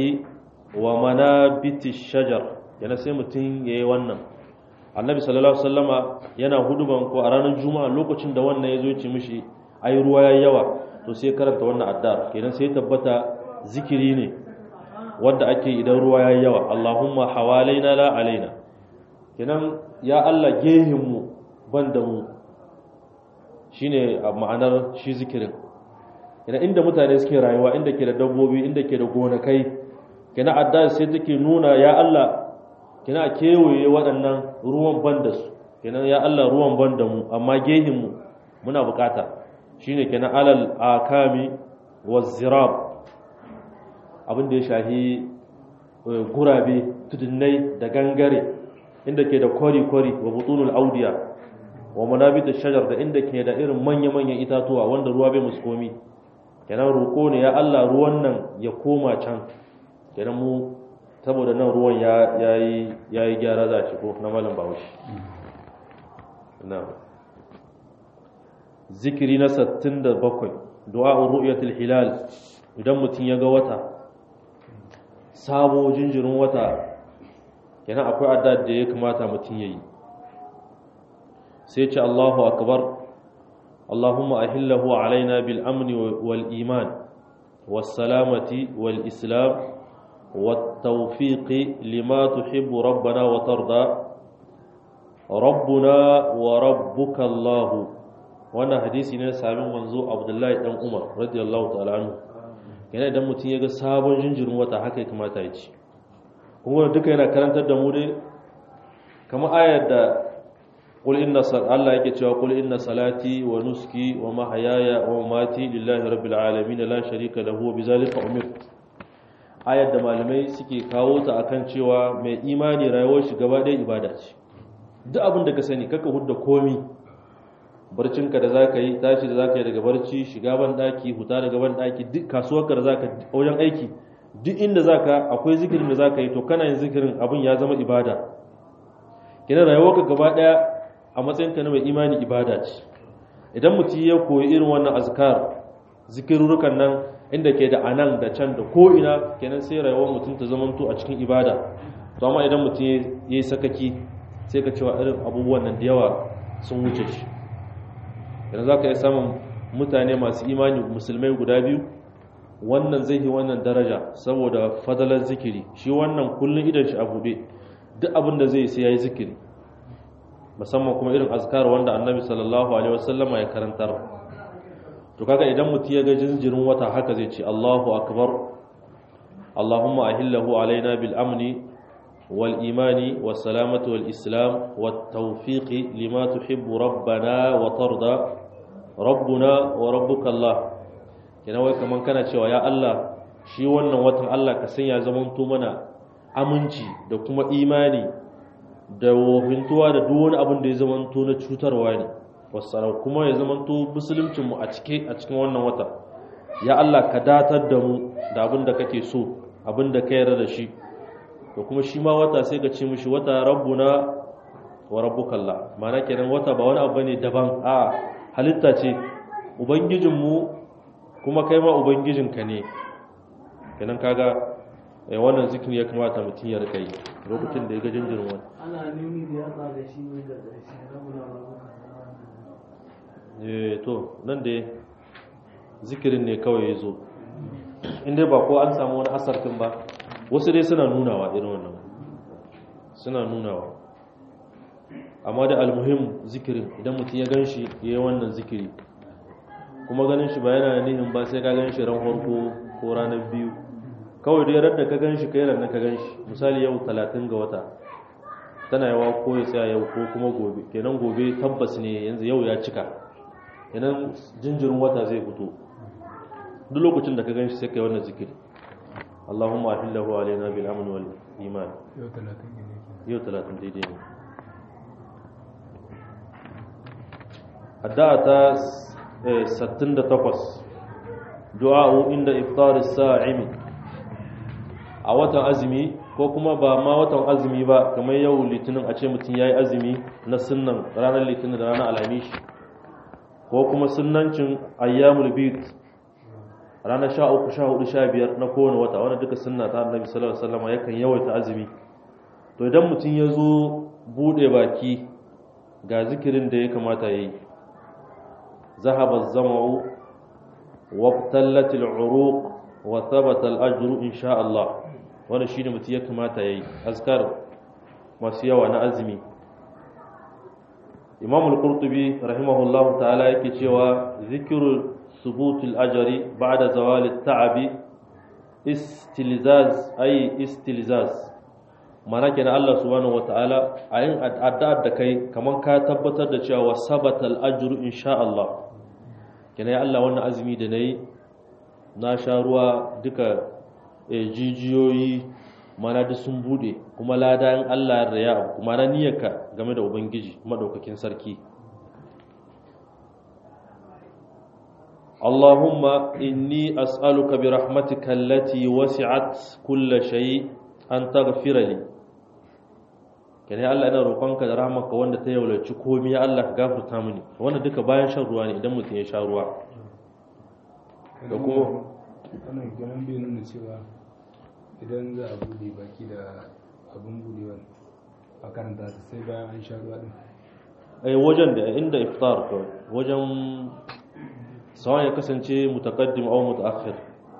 ومنابت الشجر. yana sai mutum yayi wannan. annabi sallallahu alaihi wasallama yana huduban ko a ranar juma'a lokacin da wannan yazo ya ce mishi ai ruwa yayi yawa, to sai karanta wannan addu'a. kenan sai tabbata zikiri ne wanda ake idan ruwa yayi yawa. Allahumma hawalaina la alaina, kenan ya Allah gehin mu ban da mu, shi ne a ma'anar shi zikirin. yana inda mutane suke rayuwa, inda ke da dabbobi, inda ke da gonakai, kina adda sai take nuna ya Allah kina kewaye waɗannan ruwan ban da su, kina ya Allah ruwan ban da mu, amma gehin mu muna bukata. shine kina alal akami wazirab, abin da ya shahi gurabe, tudunnai da gangare, inda ke da kwari-kwari wa butunul audiya wa manabit shajar, da inda ke da irin manya-manyan itatuwa wanda ruwa bai musu komi. kenan roƙo ne ya Allah ruwan nan ya koma can. kenan mu saboda nan ruwan yayi gyara za shi ko na malam bahaushe. na'am. zikiri na 67 du'a ru'yatul hilal, idan mutum ya ga wata sabo jinjirin wata, kenan akwai addu'a da ya kamata mutum yayi. sai ce Allahu akbar, Allahumma ahillahu alaina bil amni wal iman was salamati wal islam wat tawfiqi lima tuhibbu rabbana wa tarda rabbuna wa rabbuka Allah. wannan hadisi ne sabin manzo Abdullahi dan Umar radiyallahu ta'ala anhu. yana idan mutum ya ga sabon jinjirin wata haka ya kamata ya ci. kuma duka yana karantar da mu dai kamar ayar da Allah yake cewa qul inna salati wa nuski wa mahyaya wa mamati lillahi rabbil alamin la sharika lahu wa bizalika umirtu. ayar da malamai suke kawo ta akan cewa mai imani rayuwar shi gaba ɗaya ibada ce. duk abin da ka sani kaka hudda komi, barcinka da zaka yi, tashi da zaka yi daga barci, shiga ban daki, huta daga ban daki, duk kasuwarka da zaka wajen aiki, duk inda zaka akwai zikirin da zaka yi, to kana yin zikirin abin ya zama ibada. kina rayuwarka gaba ɗaya a matsayinka na mai imani ibada ce. idan mutum ya koyi irin wannan azkar zikirurukan nan inda ke da anan da can da ko ina, kenan sai rayuwar mutum ta zamanto a cikin ibada. to amma idan mutum ya yi sakaki sai ka cewa irin abubuwan nan da yawa sun wuce shi. idan za ka yi samun mutane masu imani musulmai guda biyu, wannan zai yi wannan daraja saboda fadalar zikiri. shi wannan kullum idan shi a buɗe, duk abin da zai sai ya yi zikiri, musamman kuma irin azkar wanda annabi sallallahu alaihi wasallama ya karantar. to kaga idan mutum ya ga jinjirin wata haka zai ce Allahu akbar, Allahumma ahillahu alaina bil amni wal imani was salamati wal islam wat tawfiqi lima tuhibbu rabbana wa tarda rabbuna wa rabbuka Allah. kina wai kaman kana cewa ya Allah shi wannan watan Allah ka sanya zamanto mana aminci da kuma imani da wofintuwa da duk wani abin da ya zamanto na cutarwa ne, wasu kuma ya zamanto musuluncinmu a cikin wannan wata. ya Allah ka datar da mu da abin da kake so, abin da ka yarda da shi. da kuma shi ma wata sai ka ce mishi wata rabbuna wa rabbuka Allah, ma'ana kenan wata ba wani abu ne daban, a halitta ce ubangijinmu kuma kai ma ubangijinka ne kenan kaga wannan zikirin ya kamata mutum ya rika yi lokacin da ya ga jinjirin wani ana nuni da yatsa da shi ne da ƙarshe rabuna to nan da zikirin ne kawai ya zo inda ba ko an samu wani asartin ba wasu dai suna nunawa irin wannan suna nunawa amma da almuhim zikirin idan mutum ya gan shi ya yi wannan zikiri kuma ganin shi ba yana nihin ba sai ka gan shi ran farko ko ranar biyu kawai dai radda ka gan shi kai ranar ka gan shi misali yau 30 ga wata tana yawa ko ya tsaya yau ko kuma gobe kenan gobe tabbas ne yanzu yau ya cika kenan jinjirin wata zai fito duk lokacin da ka gan shi sai kai wannan zikiri Allahumma ahillahu alaina bil amn wal iman yau 30 daidai ne addu'a ta 68 du'a'u inda iftar as-sa'imi a watan azumi ko kuma ba ma watan azumi ba kamar yau litinin a ce mutum yayi azumi na sunnan ranar litinin da ranar alhamis ko kuma sunnancin ayyamul bid ranar 13 14 15 na kowane wata wanda duka sunna ta annabi sallallahu alaihi wasallam yakan yawaita azumi to idan mutum ya zo bude baki ga zikirin da ya kamata yayi ذهب الظمأ وابتلت العروق وثبت الأجر إن شاء الله وانا شيء متي ya kamata yayi azkar masu yawa na azumi Imam al-Qurtubi rahimahullah ta'ala yake cewa zikru thubut al-ajri ba'da zawal at-ta'ab istilzaz ay istilzaz mana kenan Allah subhanahu wata'ala ayin addu'ar da kai kaman ka tabbatar da cewa sabata al-ajru insha Allah kenan ya Allah wannan azumi da nayi na sha ruwa duka jijiyoyi mana duk sun bude kuma ladan Allah ya raya kuma na niyyarka game da ubangiji madaukakin sarki Allahumma inni as'aluka bi rahmatika allati wasi'at kull shay an taghfira li kenan Allah ina roƙonka da rahmarka wanda ta yaulaci komai ya Allah ka gafarta mini wannan duka bayan shan ruwa ne idan mutum ya sha ruwa da kuma wannan ganin bai nuna cewa idan za a bude baki da abin budewa a karanta ta sai bayan an sha ruwa din wajen da inda iftar kawai wajen sawan ya kasance mutaqaddim aw mutaakhir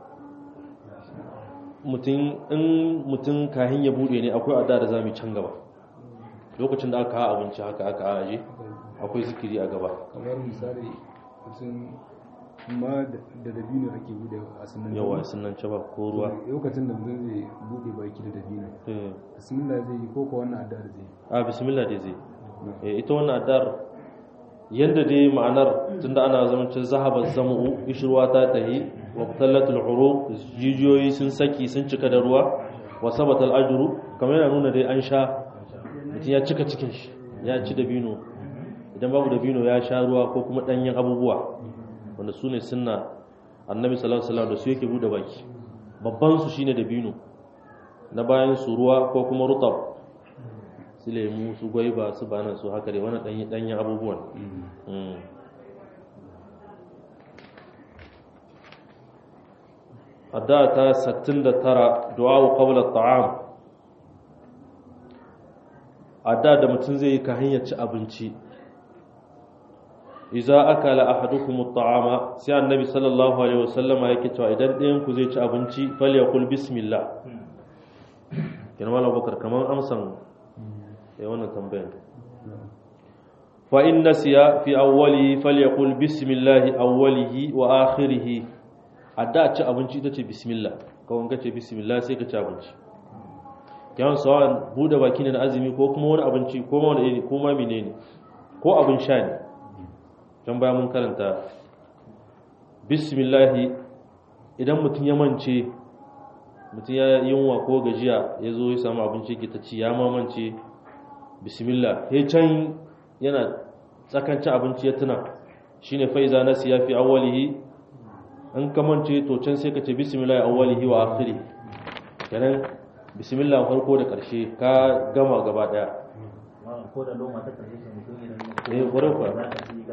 mutum kahin ya bude ne akwai adda da zamu can gaba lokacin da aka hawa abinci haka aka aje akwai zikiri a gaba kamar misali mutum ma da dabino ake bude a sunan yawa sunan ce ba ko ruwa lokacin da mutum zai bude baki da dabino bismillah zai yi ko wannan addu'ar zai a bismillah dai zai ita wannan addu'ar yanda dai ma'anar tunda ana zamancin zahabar zamu ishruwa ta tahi wa tallatul uruq jijiyoyi sun saki sun cika da ruwa wa sabatal ajru kamar yana nuna dai an sha mutum ya cika cikin shi ya ci dabino idan babu dabino ya sha ruwa ko kuma danyen abubuwa wanda su ne sunna annabi sallallahu alaihi wasallam da su yake bude baki babban su shine dabino na bayan su ruwa ko kuma rutab su lemu su gwaiba su banan su haka dai wannan danyen abubuwan addu'a ta 69 du'a qabla at-ta'am addu'a da mutum zai yi ka hanyar ci abinci idza akala ahadukum at-ta'ama sai annabi sallallahu alaihi wasallama yake cewa idan ɗayan ku zai ci abinci falyakul bismillah kenan wala bakar kaman amsan wannan tambayar fa in nasiya fi awwalihi falyakul bismillah awwalihi wa akhirih adda ci abinci ita ce bismillah kawai ka ce bismillah sai ka ci abinci kyan sawan bude baki ne na azumi ko kuma wani abinci ko ma wani iri ko ma menene ko abin sha ne can baya mun karanta bismillah idan mutum ya mance mutum ya yunwa ko gajiya ya zo ya samu abinci ke ta ci ya mamance bismillah ya can yana tsakanci abinci ya tuna shine faiza nasiya fi awwalihi an kamance to can sai ka ce bismillah awwalihi wa akhiri kenan bismillah farko da karshe ka gama gaba daya ko da loma ta karshe mutum idan gore ko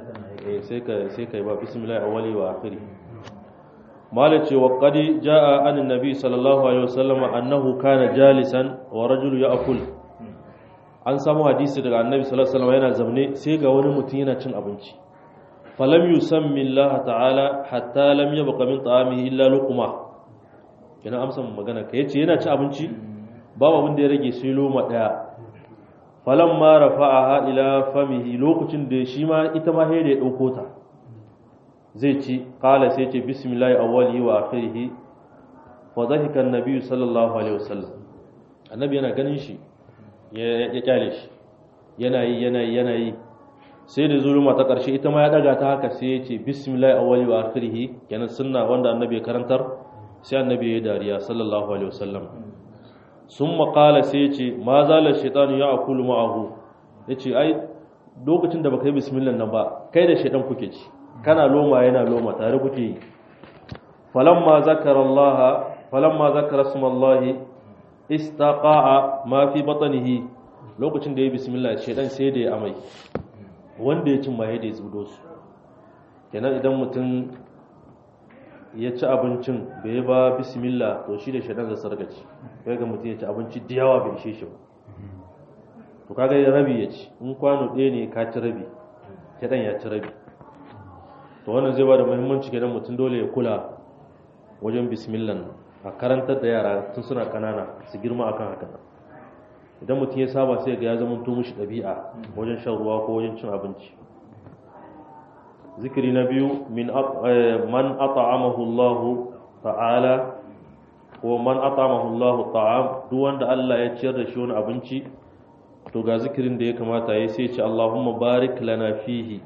sai ka yi ba bismillah awwali wa akhiri mala ce wa qadi jaa an annabi sallallahu alaihi wasallam annahu kana jalisan wa rajul ya'kul an samu hadisi daga annabi sallallahu alaihi wasallam yana zamne sai ga wani mutum yana cin abinci falam yusammi Allah ta'ala hatta lam yabqa min ta'amihi illa luqma kina amsa magana ka yace yana cin abinci babu abin da ya rage sai loma daya falamma rafa'aha ila famihi lokacin da shi ma ita ma sai da ya dauko ta zai ci qala sai ce bismillah awwalihi wa akhirihi fa dhahika an-nabi sallallahu alaihi wasallam annabi yana ganin shi ya kyale shi yana yi sai da zuluma ta karshe ita ma ya daga ta haka sai ya ce bismillah awwalihi wa akhirihi kenan sunna wanda annabi ya karantar sai annabi ya dariya sallallahu alaihi wasallam summa qala sai ya ce ma zala shaytanu ya'kulu ma'ahu yace ai lokacin da baka yi bismillah nan ba kai da shaytan kuke ci kana loma yana loma tare kuke yi falamma zakara smallahi istaqa'a ma fi batnihi lokacin da ya bismillah shaytan sai da ya amai wanda ya cin ma ya da zudo su kenan idan mutum ya ci abincin bai ba bismillah to shi da shaytan zai sargaci kai ga mutum ya ci abinci da yawa bai ishe shi ba to kaga ya rabi ya ci in kwano ɗaya ne ka ci rabi shaytan ya ci rabi to wannan zai ba da muhimmanci kenan mutum dole ya kula wajen bismillah a karantar da yara tun suna kanana su girma akan haka idan mutum ya saba sai ga ya zama to mushi ɗabi'a wajen shan ruwa ko wajen cin abinci zikiri na biyu man at'amahu Allah ta'ala ko man at'amahu Allah ta'am duk wanda Allah ya ciyar da shi wani abinci to ga zikirin da ya kamata yayi sai ya ce Allahumma barik lana fihi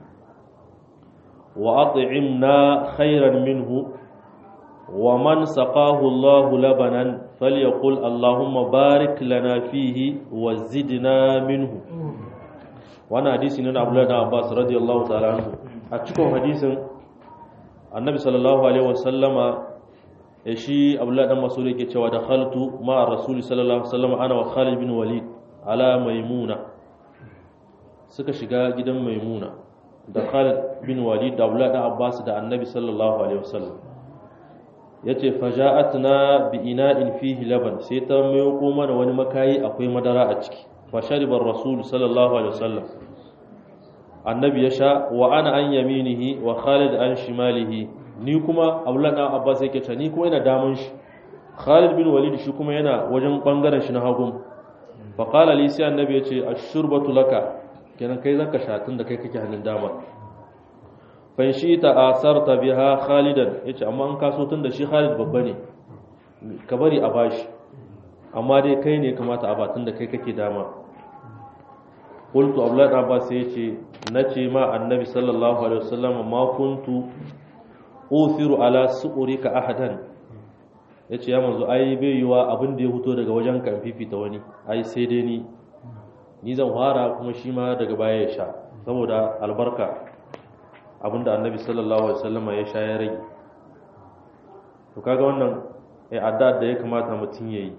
وأطعمنا خيرا منه ومن سقاه الله لبنا فليقل اللهم بارك لنا فيه وزدنا منه وانا حديث من عبد الله بن عباس رضي الله تعالى عنه a cikin hadisin annabi sallallahu alaihi wasallama shi abdullahi dan mas'ud yake cewa da khaltu ma rasul sallallahu alaihi wasallam ana wa Khalid bin Walid ala maimuna suka shiga gidan maimuna da Khalid bin Walid da Abdullah da Abbas da Annabi sallallahu alaihi wasallam yace faja'atna bi ina'in fihi laban sai ta mayo mana wani makayi akwai madara a ciki fa shariba ar-rasul sallallahu alaihi wasallam Annabi ya sha wa ana an yaminihi wa Khalid an shimalihi ni kuma Abdullah da Abbas yake ta ni kuma ina damun shi Khalid bin Walid shi kuma yana wajen bangaren shi na hagu fa qala li sai Annabi yace ash-shurbatu laka kenan kai zaka sha tun da kai kake hannun dama fa shi ta asarta biha Khalidan yace amma an kaso tun da shi Khalid babba ne ka bari a bashi amma dai kai ne kamata a batun da kai kake dama qultu Abdullah Abbas yace nace ma annabi sallallahu alaihi wasallam ma kuntu uthiru ala su'urika ahadan yace ya manzo ai bai yiwa abin da ya fito daga wajen kan fifita wani ai sai dai ni zan fara kuma shi ma daga baya ya sha saboda albarka abinda annabi sallallahu alaihi wasallam ya sha ya rage to kaga wannan addu'a da ya kamata mutum yayi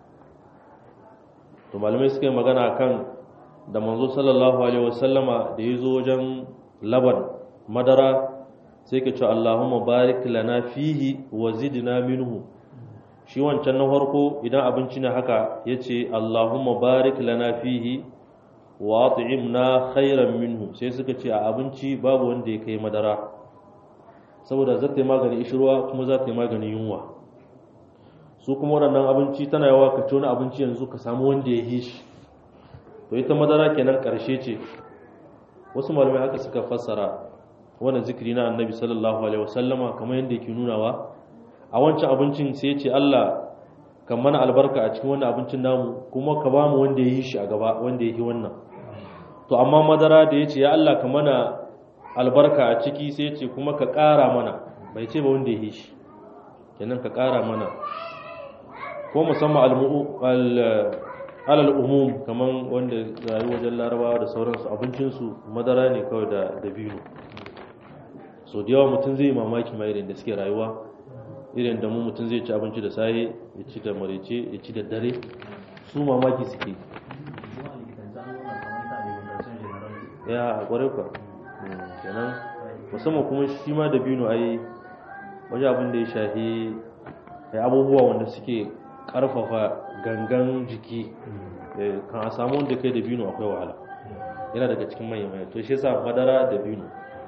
to malamai suka yi magana kan da manzo sallallahu alaihi wasallama da yazo wajen laban madara sai ka ce Allahumma barik lana fihi wa zidna minhu shi wancan na farko idan abinci ne haka yace Allahumma barik lana fihi wa at'imna khairan minhu sai suka ce a abinci babu wanda ya kai madara saboda za ta yi magani ishirwa kuma za ta yi magani yunwa su kuma wannan abinci tana yawa ka ci wani abinci yanzu ka samu wanda ya yi shi to ita madara kenan karshe ce wasu malamai haka suka fassara wannan zikiri na annabi sallallahu alaihi wasallama kamar yadda yake nunawa a wancan abincin sai ya ce Allah kan mana albarka a cikin wannan abincin namu kuma ka ba mu wanda ya yi shi a gaba wanda ya yi wannan to amma madara da ya ce ya Allah ka mana albarka a ciki sai ya ce kuma ka ƙara mana bai ce ba wanda ya yi shi kenan ka ƙara mana ko musamman alal umum kaman wanda rayu wajen larabawa da sauransu abincinsu madara ne kawai da dabino so da yawa mutum zai mamaki ma irin da suke rayuwa irin da mu mutum zai ci abinci da saye ya ci da marece ya ci da dare su mamaki suke ya kware kwa kenan musamman kuma shi ma dabino ai waje abin da ya shafi abubuwa wanda suke karfafa gangan jiki kan a samu wanda kai dabino akwai wahala yana daga cikin manyan to shi yasa madara dabino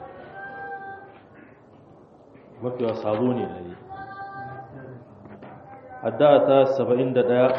mafiwa sabo ne da yi addu'a ta 71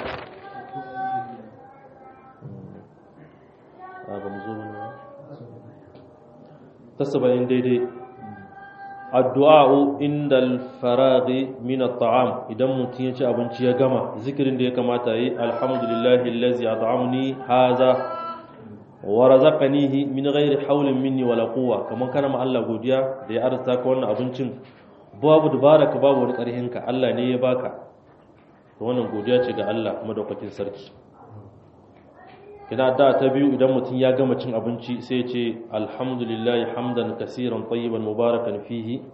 ta 70 daidai addu'a inda al-faraghi min at-ta'am idan mutum ya ci abinci ya gama zikirin da ya kamata yi alhamdulillahi allazi at'amni hadha wa razaqanihi min ghairi hawlin minni wala quwwa kaman kana ma Allah godiya da ya arzuta ka wannan abincin babu dubaraka babu wani karhinka Allah ne ya baka to wannan godiya ce ga Allah madaukakin sarki kina da ta biyu idan mutum ya gama cin abinci sai ya ce alhamdulillahi hamdan kaseeran tayyiban mubarakan fihi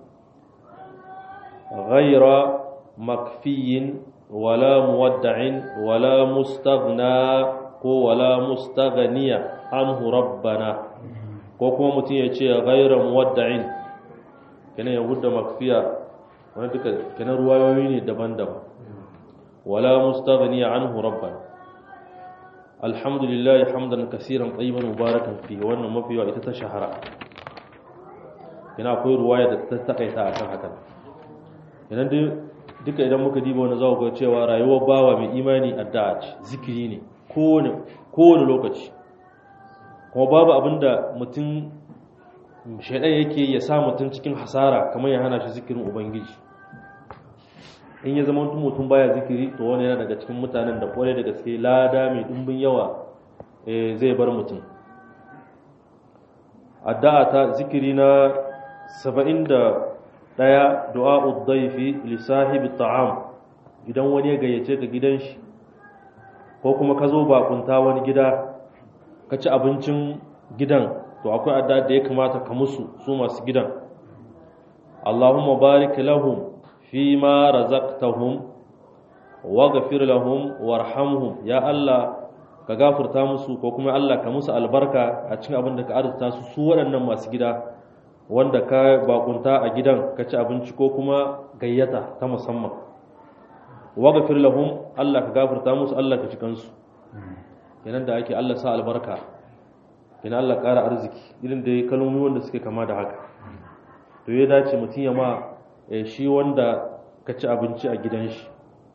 ghayra makfiyin wala muwadda'in wala mustaghna ko wala mustaghniya anhu rabbana ko kuma mutum ya ce ghayra muwadda'in kana ya gudda makfiya wani duka kana ruwayoyi ne daban-daban wala mustaghniya anhu rabbana alhamdulillah hamdan kaseeran tayyiban mubarakan fihi wannan mafiya ita ta shahara yana akwai ruwaya da ta takaita akan hakan idan duka idan muka diba wannan zaku ga cewa rayuwar bawa mai imani addu'a ce zikiri ne kowane lokaci kuma babu abinda mutum shaidan yake ya sa mutum cikin hasara kamar ya hana shi zikirin ubangiji in ya zama mutum baya zikiri to wani yana daga cikin mutanen da kwarai da gaske lada mai dimbin yawa zai bar mutum addu'a ta zikiri na 71 du'a'ud dayfi li sahibi ta'am idan wani ya gayyace ka gidan shi ko kuma ka zo bakunta wani gida ka ci abincin gidan to akwai addu'a da ya kamata ka musu su masu gidan Allahumma barik lahum فيما رزقتهم واغفر لهم وارحمهم يا الله ka gafarta musu ko kuma Allah ka musu albarka a cikin abin da ka arzuta su su waɗannan masu gida wanda ka bakunta a gidan ka ci abinci ko kuma gayyata ta musamman waghfir lahum Allah ka gafarta musu Allah ka ci kansu kenan da ake Allah sa albarka kenan Allah ƙara arziki irin da kalmomi wanda suke kama da haka to ya dace mutum ya ma shi wanda ka ci abinci a gidan shi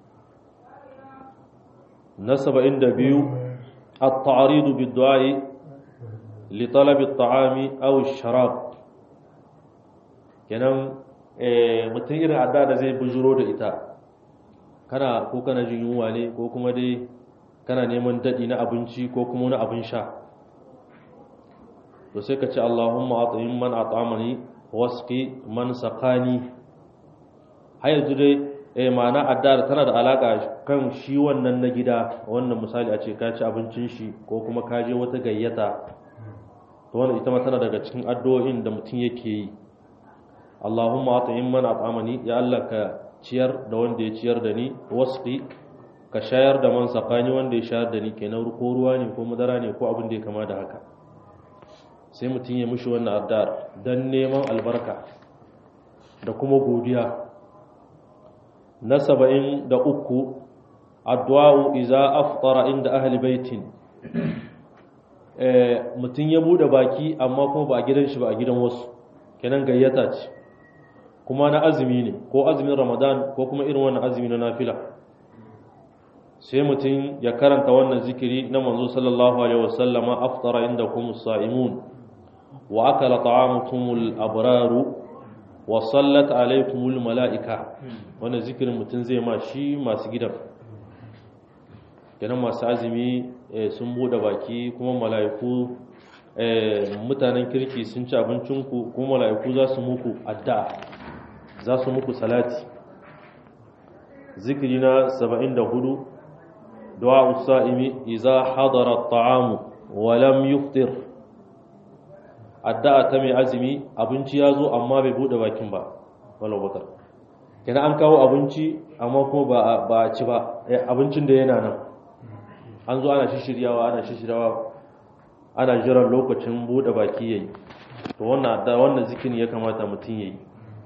na 72 at-ta'ridu bid-du'a li talab at-ta'ami aw ash-sharab kenan mutum irin adda da zai bujuro da ita kana jin yunwa ne ko kuma dai kana neman dadi na abinci ko kuma na abin sha to sai ka ce Allahumma at'im man at'amani wasqi man saqani har yanzu dai ma'ana addar tana da alaka kan shi wannan na gida wannan misali a ce ka ci abincin shi ko kuma ka je wata gayyata to wannan ita ma tana daga cikin addu'o'in da mutum yake yi Allahumma at'im man at'amani ya Allah ka ciyar da wanda ya ciyar da ni wasqi ka shayar da man saqani wanda ya shayar da ni kenan ko ruwa ne ko madara ne ko abin da ya kama da haka sai mutum ya mushi wannan addar dan neman albarka da kuma godiya na 73 addu'a iza aftara inda ahli baitin mutum ya bude baki amma kuma ba a gidan shi ba a gidan wasu kenan gayyata ce kuma na azumi ne ko azumin ramadan ko kuma irin wannan azumi na nafila sai mutum ya karanta wannan zikiri na manzo sallallahu alaihi wasallama aftara indakum as-sa'imun wa akala ta'amukumul abraru wa sallat alaikumul mala'ika wannan zikirin mutum zai ma shi masu gidan kenan masu azumi sun bude baki kuma mala'iku mutanen kirki sun ci abincinku kuma mala'iku za su muku addu'a za su muku salati zikiri na 74 du'a us-sa'imi idza hadara at-ta'am wa lam yuftir addu'a ta mai azumi abinci ya zo amma bai bude bakin ba wala bakar kenan an kawo abinci amma kuma ba a ci ba abincin da yana nan an zo ana shishiryawa ana jiran lokacin bude baki yayi to wannan zikirin ya kamata mutum yayi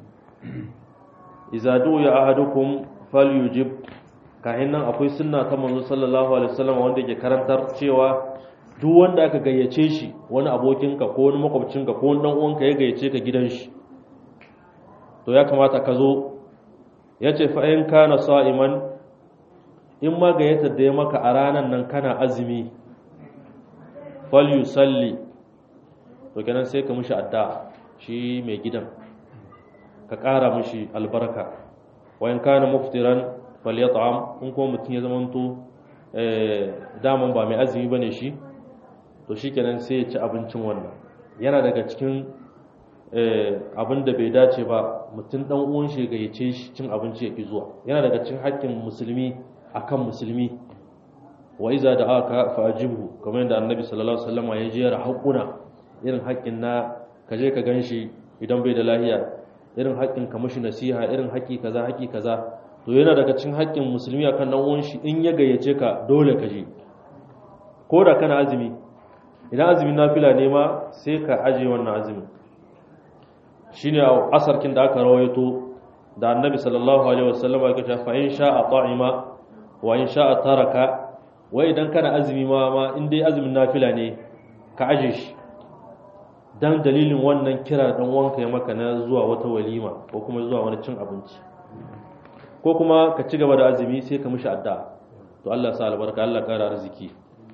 iza du'a ahadukum falyujib kahin nan akwai sunna ta manzo sallallahu alaihi wasallam wanda ke karantar cewa duk wanda aka gayyace shi wani abokinka ko wani makwabcinka ko wani dan uwanka ya gayyace ka gidan shi to ya kamata ka zo yace fa in kana sa'iman in ma gayyatar da ya maka a ranan nan kana azumi falyusalli to kenan sai ka mishi addu'a shi mai gidan ka ƙara mishi albarka wa in kana muftiran falyat'am in kuma mutum ya zamanto daman ba mai azumi bane shi to shikenan sai ya ci abincin wannan yana daga cikin abin da bai dace ba mutum dan uwan shi ga yace shi cin abinci ya ki zuwa yana daga cikin haƙƙin musulmi akan musulmi wa iza da'aka fa'ajibhu kamar yadda annabi sallallahu alaihi wasallam ya jera haƙuna irin haƙƙin na kaje ka ganshi idan bai da lahiya irin haƙƙin ka mishi nasiha irin haƙƙi kaza to yana daga cikin haƙƙin musulmi akan dan uwan shi in ya gayyace ka dole ka je ko da kana azumi idan azumin nafila ne ma sai ka aje wannan azumin shine asarkin da aka rawaito da annabi sallallahu alaihi wasallam ya ce fa in sha'a ta'ima wa in sha'a taraka wai idan kana azumi ma in dai azumin nafila ne ka aje shi dan dalilin wannan kira dan wanka ya maka na zuwa wata walima ko kuma zuwa wani cin abinci ko kuma ka ci gaba da azumi sai ka mishi addu'a to Allah sa albarka Allah kara arziki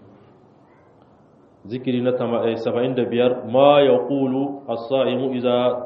zikiri na 75 ma yaqulu as-sa'imu idza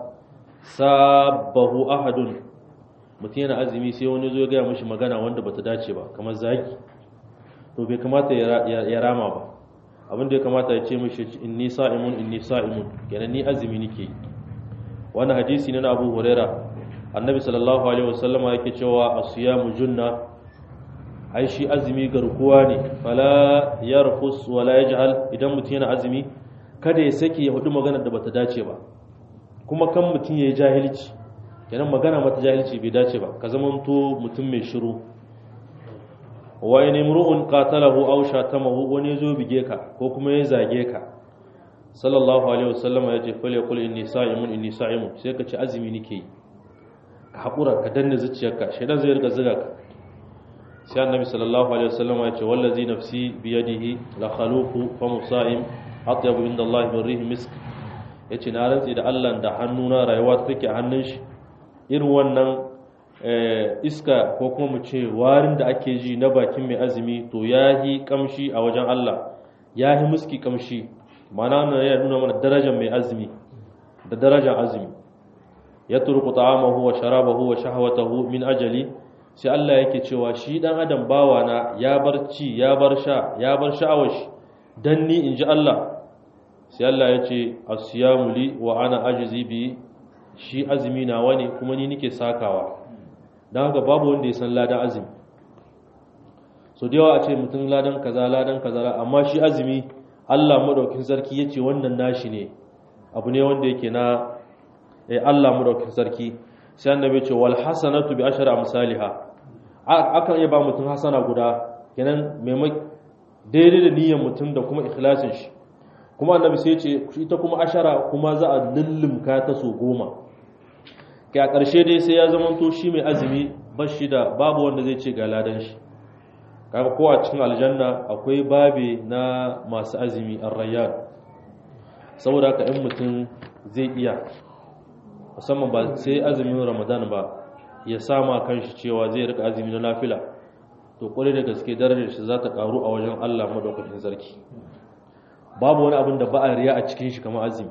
sabahu ahadun mutum yana azumi sai wani zo ya ga mishi magana wanda bata dace ba kamar zagi to bai kamata ya rama ba abin da ya kamata ya ce mishi inni sa'imun kenan ni azumi nake wannan hadisi ne na Abu Huraira annabi sallallahu alaihi wasallam yake cewa as-siyamu junna ai shi azumi garkuwa ne fala yarfus wala yajhal idan mutum yana azumi kada ya saki ya hudu magana da bata dace ba kuma kan mutum yayi jahilci kenan magana mata jahilci bai dace ba ka zamanto mutum mai shiru wa in imru'un qatalahu aw shatamahu wani zo bige ka ko kuma ya zage ka sallallahu alaihi wasallam ya ce fa yaqul inni sa'imun sai ka ci azumi nake ka hakura ka danne zuciyarka shedan zai riga zuga ka sai annabi sallallahu alaihi wasallam ya ce wallazi nafsi bi yadihi la khaluqu fa musa'im atyabu inda Allah min rihi misk yace na rantsi da Allah da hannuna rayuwa take a hannun shi irin wannan iska ko kuma mu ce warin da ake ji na bakin mai azumi to yahi kamshi a wajen Allah yahi muski kamshi mana nan ya nuna mana darajar mai azumi da darajar azumi ya turku ta'amahu wa sharabahu wa shahwatahu min ajali sai Allah yake cewa shi dan adam bawana ya bar ci ya bar sha ya bar sha'awar shi dan ni inji Allah sai Allah ya ce as-siyamu li wa ana ajzi bi shi azumi nawa ne kuma ni nake sakawa don haka babu wanda ya san ladan azumi so da yawa a ce mutum ladan kaza amma shi azumi Allah madaukin sarki ya ce wannan nashi ne abu ne wanda yake na Allah madaukin sarki sai annabi ce wal hasanatu bi ashri amsalha akan iya ba mutum hasana guda kenan daidai da niyyar mutum da kuma ikhlasin shi kuma annabi sai ya ce ita kuma ashara kuma za a lullumka ta so 10 ke a ƙarshe dai sai ya zamanto shi mai azumi bashi da babu wanda zai ce ga ladan shi kaga ko a cikin aljanna akwai babe na masu azumi ar-rayyan saboda haka in mutum zai iya musamman ba sai azumin ramadan ba ya sama kanshi cewa zai rika azumi na nafila to kwarai da gaske darajar shi za ta karu a wajen Allah madaukakin sarki babu wani abin da ba a riya a cikin shi kamar azumi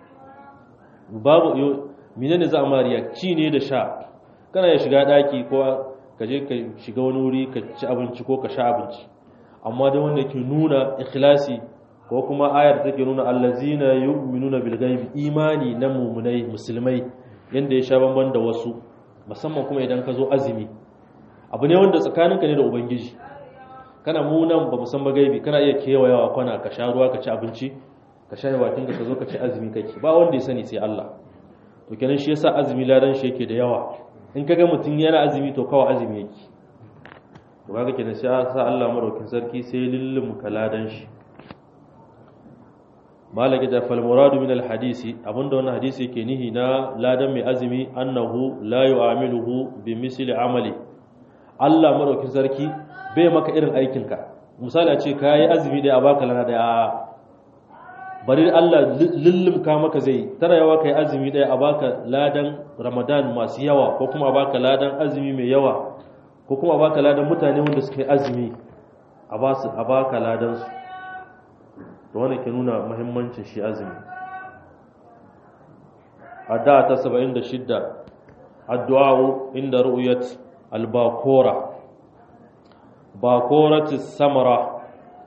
babu menene za a mariya ci ne da sha kana ya shiga daki ko ka je ka shiga wani wuri ka ci abinci ko ka sha abinci amma da wanda ke nuna ikhlasi ko kuma ayar take nuna allazina yu'minuna bil ghaibi imani na mu'minai musulmai yanda ya sha bamban da wasu musamman kuma idan ka zo azumi abu ne wanda tsakaninka ne da ubangiji kana munan ba musamman gaibi kana iya kewayawa kwana ka sha ruwa ka ci abinci ka sha bakin ka zo ka ci azumi kake ba wanda ya sani sai Allah to kenan shi yasa azumi ladan shi yake da yawa in kaga mutum yana azumi to kawai azumi yake to kaga kenan sai sa Allah madaukin sarki sai lillum kaladan shi malaka da fal muradu min al hadisi abinda wannan hadisi yake nihi na ladan mai azumi annahu la yu'amiluhu bi misli amali Allah madaukin sarki bai maka irin aikinka misali a ce kai azumi da a baka lana da a bari Allah lullumka maka zai tara yawa kai azumi da a baka ladan Ramadan masu yawa ko kuma a baka ladan azumi mai yawa ko kuma a baka ladan mutane wanda suka yi azumi a baka ladan su da wannan ke nuna muhimmancin shi azumi addu'a ta 76 addu'a inda ru'yat al-baqura baqurati samara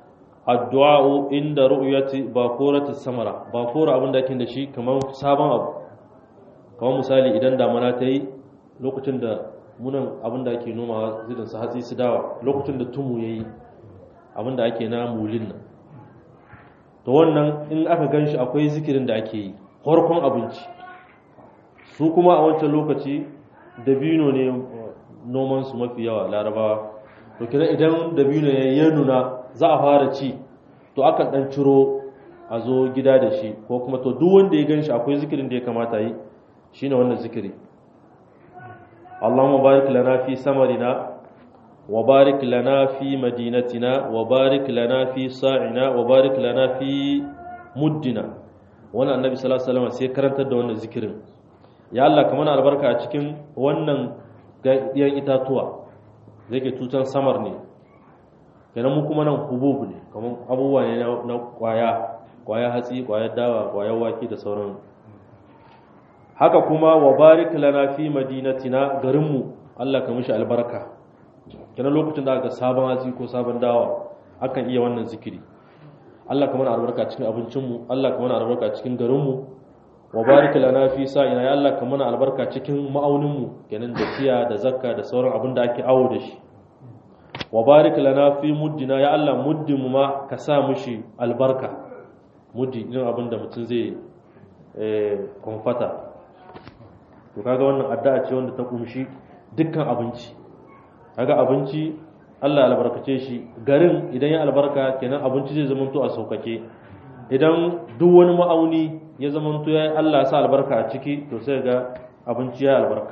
addu'a inda ru'yati baqurati samara baqura abinda ake da shi kamar sabon abu kamar misali idan damana ta yi lokacin da munan abinda ake nomawa zidan su hatsi su dawa lokacin da tumu yayi abinda ake na mulin nan to wannan in aka ganshi akwai zikirin da ake yi farkon abinci su kuma a wancan lokaci dabino ne noman su mafi yawa larabawa to kina idan dabino ya nuna za a fara ci to aka dan ciro a zo gida da shi ko kuma to duk wanda ya ganshi akwai zikirin da ya kamata yi shine wannan zikiri Allahumma barik lana fi samarina wa barik lana fi madinatina wa barik lana fi sa'ina wa barik lana fi muddina wannan annabi sallallahu alaihi wasallam sai karantar da wannan zikirin ya Allah ka mana albarka a cikin wannan yan itatuwa zai tutan samar ne kenan mu kuma nan hubub ne kamar abubuwa ne na kwaya hatsi kwaya dawa kwaya wake da sauran haka kuma wa barik lana fi madinatina garinmu Allah ka mishi albarka kenan lokacin da aka sabon hatsi ko sabon dawa akan iya wannan zikiri Allah ka mana albarka cikin abincinmu Allah ka mana albarka cikin garinmu wa barik lana fi sa'ina ya Allah ka mana albarka cikin ma'auninmu kenan da tiya da zakka da sauran abin da ake awo da shi wa barik lana fi muddina ya Allah muddin mu ma ka sa mushi albarka muddi irin abin da mutum zai konfata to kaga wannan addu'a ce wanda ta kumshi dukkan abinci kaga abinci Allah ya albarkace shi garin idan ya albarka kenan abinci zai zama to a saukake idan duk wani ma'auni ya zama to ya Allah ya sa albarka a ciki to sai ga abinci ya albarka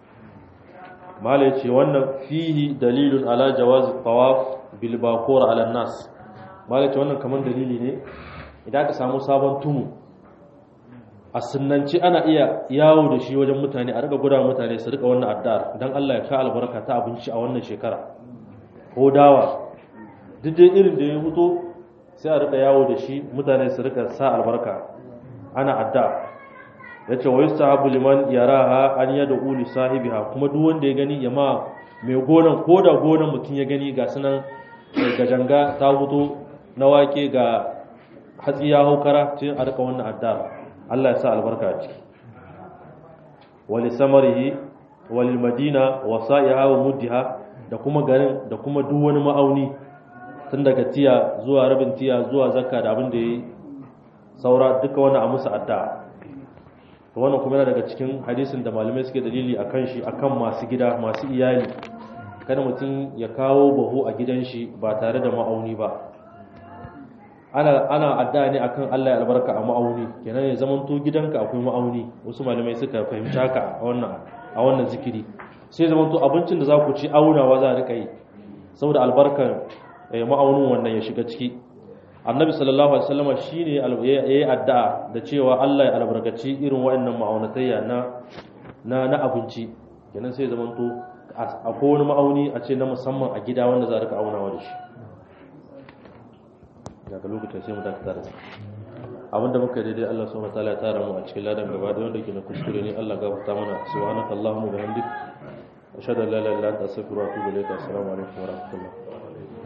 malai ce wannan fihi dalilun ala jawazi tawaf bil baqura ala nas malai ce wannan kaman dalili ne idan ka samu sabon tumu a sunnanci ana iya yawo da shi wajen mutane a riga gudanar mutane su rika wannan addu'ar dan Allah ya ka albarka ta abinci a wannan shekara ko dawa duk dai irin da ya fito sai a rika yawo da shi mutane su rika sa albarka ana addu'a yace wa yustahabu liman yaraha an yad'u li sahibiha kuma duk wanda ya gani ya ma mai gonan ko da gonan mutum ya gani ga sunan gajanga ta fito na wake ga hatsi ya haukara tun a rika wannan addu'a Allah ya sa albarka a ciki wali samarihi wal madina wa sa'iha wa muddiha da kuma garin da kuma duk wani ma'auni tun daga tiya zuwa rabin tiya zuwa zakka da abin da yayi saura duka wannan a musu addu'a to wannan kuma yana daga cikin hadisin da malamai suke dalili akan shi akan masu gida masu iyali kada mutum ya kawo bahu a gidan shi ba tare da ma'auni ba ana addu'a ne akan Allah ya albarka a ma'auni kenan ya zamanto gidanka akwai ma'auni wasu malamai suka fahimci haka a wannan zikiri sai zamanto abincin da za ku ci aunawa za a rika yi saboda albarkar ma'aunin wannan ya shiga ciki annabi sallallahu alaihi wasallam shine yayi addu'a da cewa Allah ya albarkaci irin waɗannan ma'aunatayya na abinci kenan sai zamanto akwai wani ma'auni a ce na musamman a gida wanda za a rika aunawa da shi daga lokacin sai mu dakata da abinda muka daidai Allah subhanahu wataala ya tara mu a cikin ladan gaba da wanda ke na kuskure ne Allah gafarta mana subhanaka allahumma wa bihamdik ashhadu an la ilaha illa anta astaghfiruka wa atubu ilaik assalamu alaikum wa rahmatullah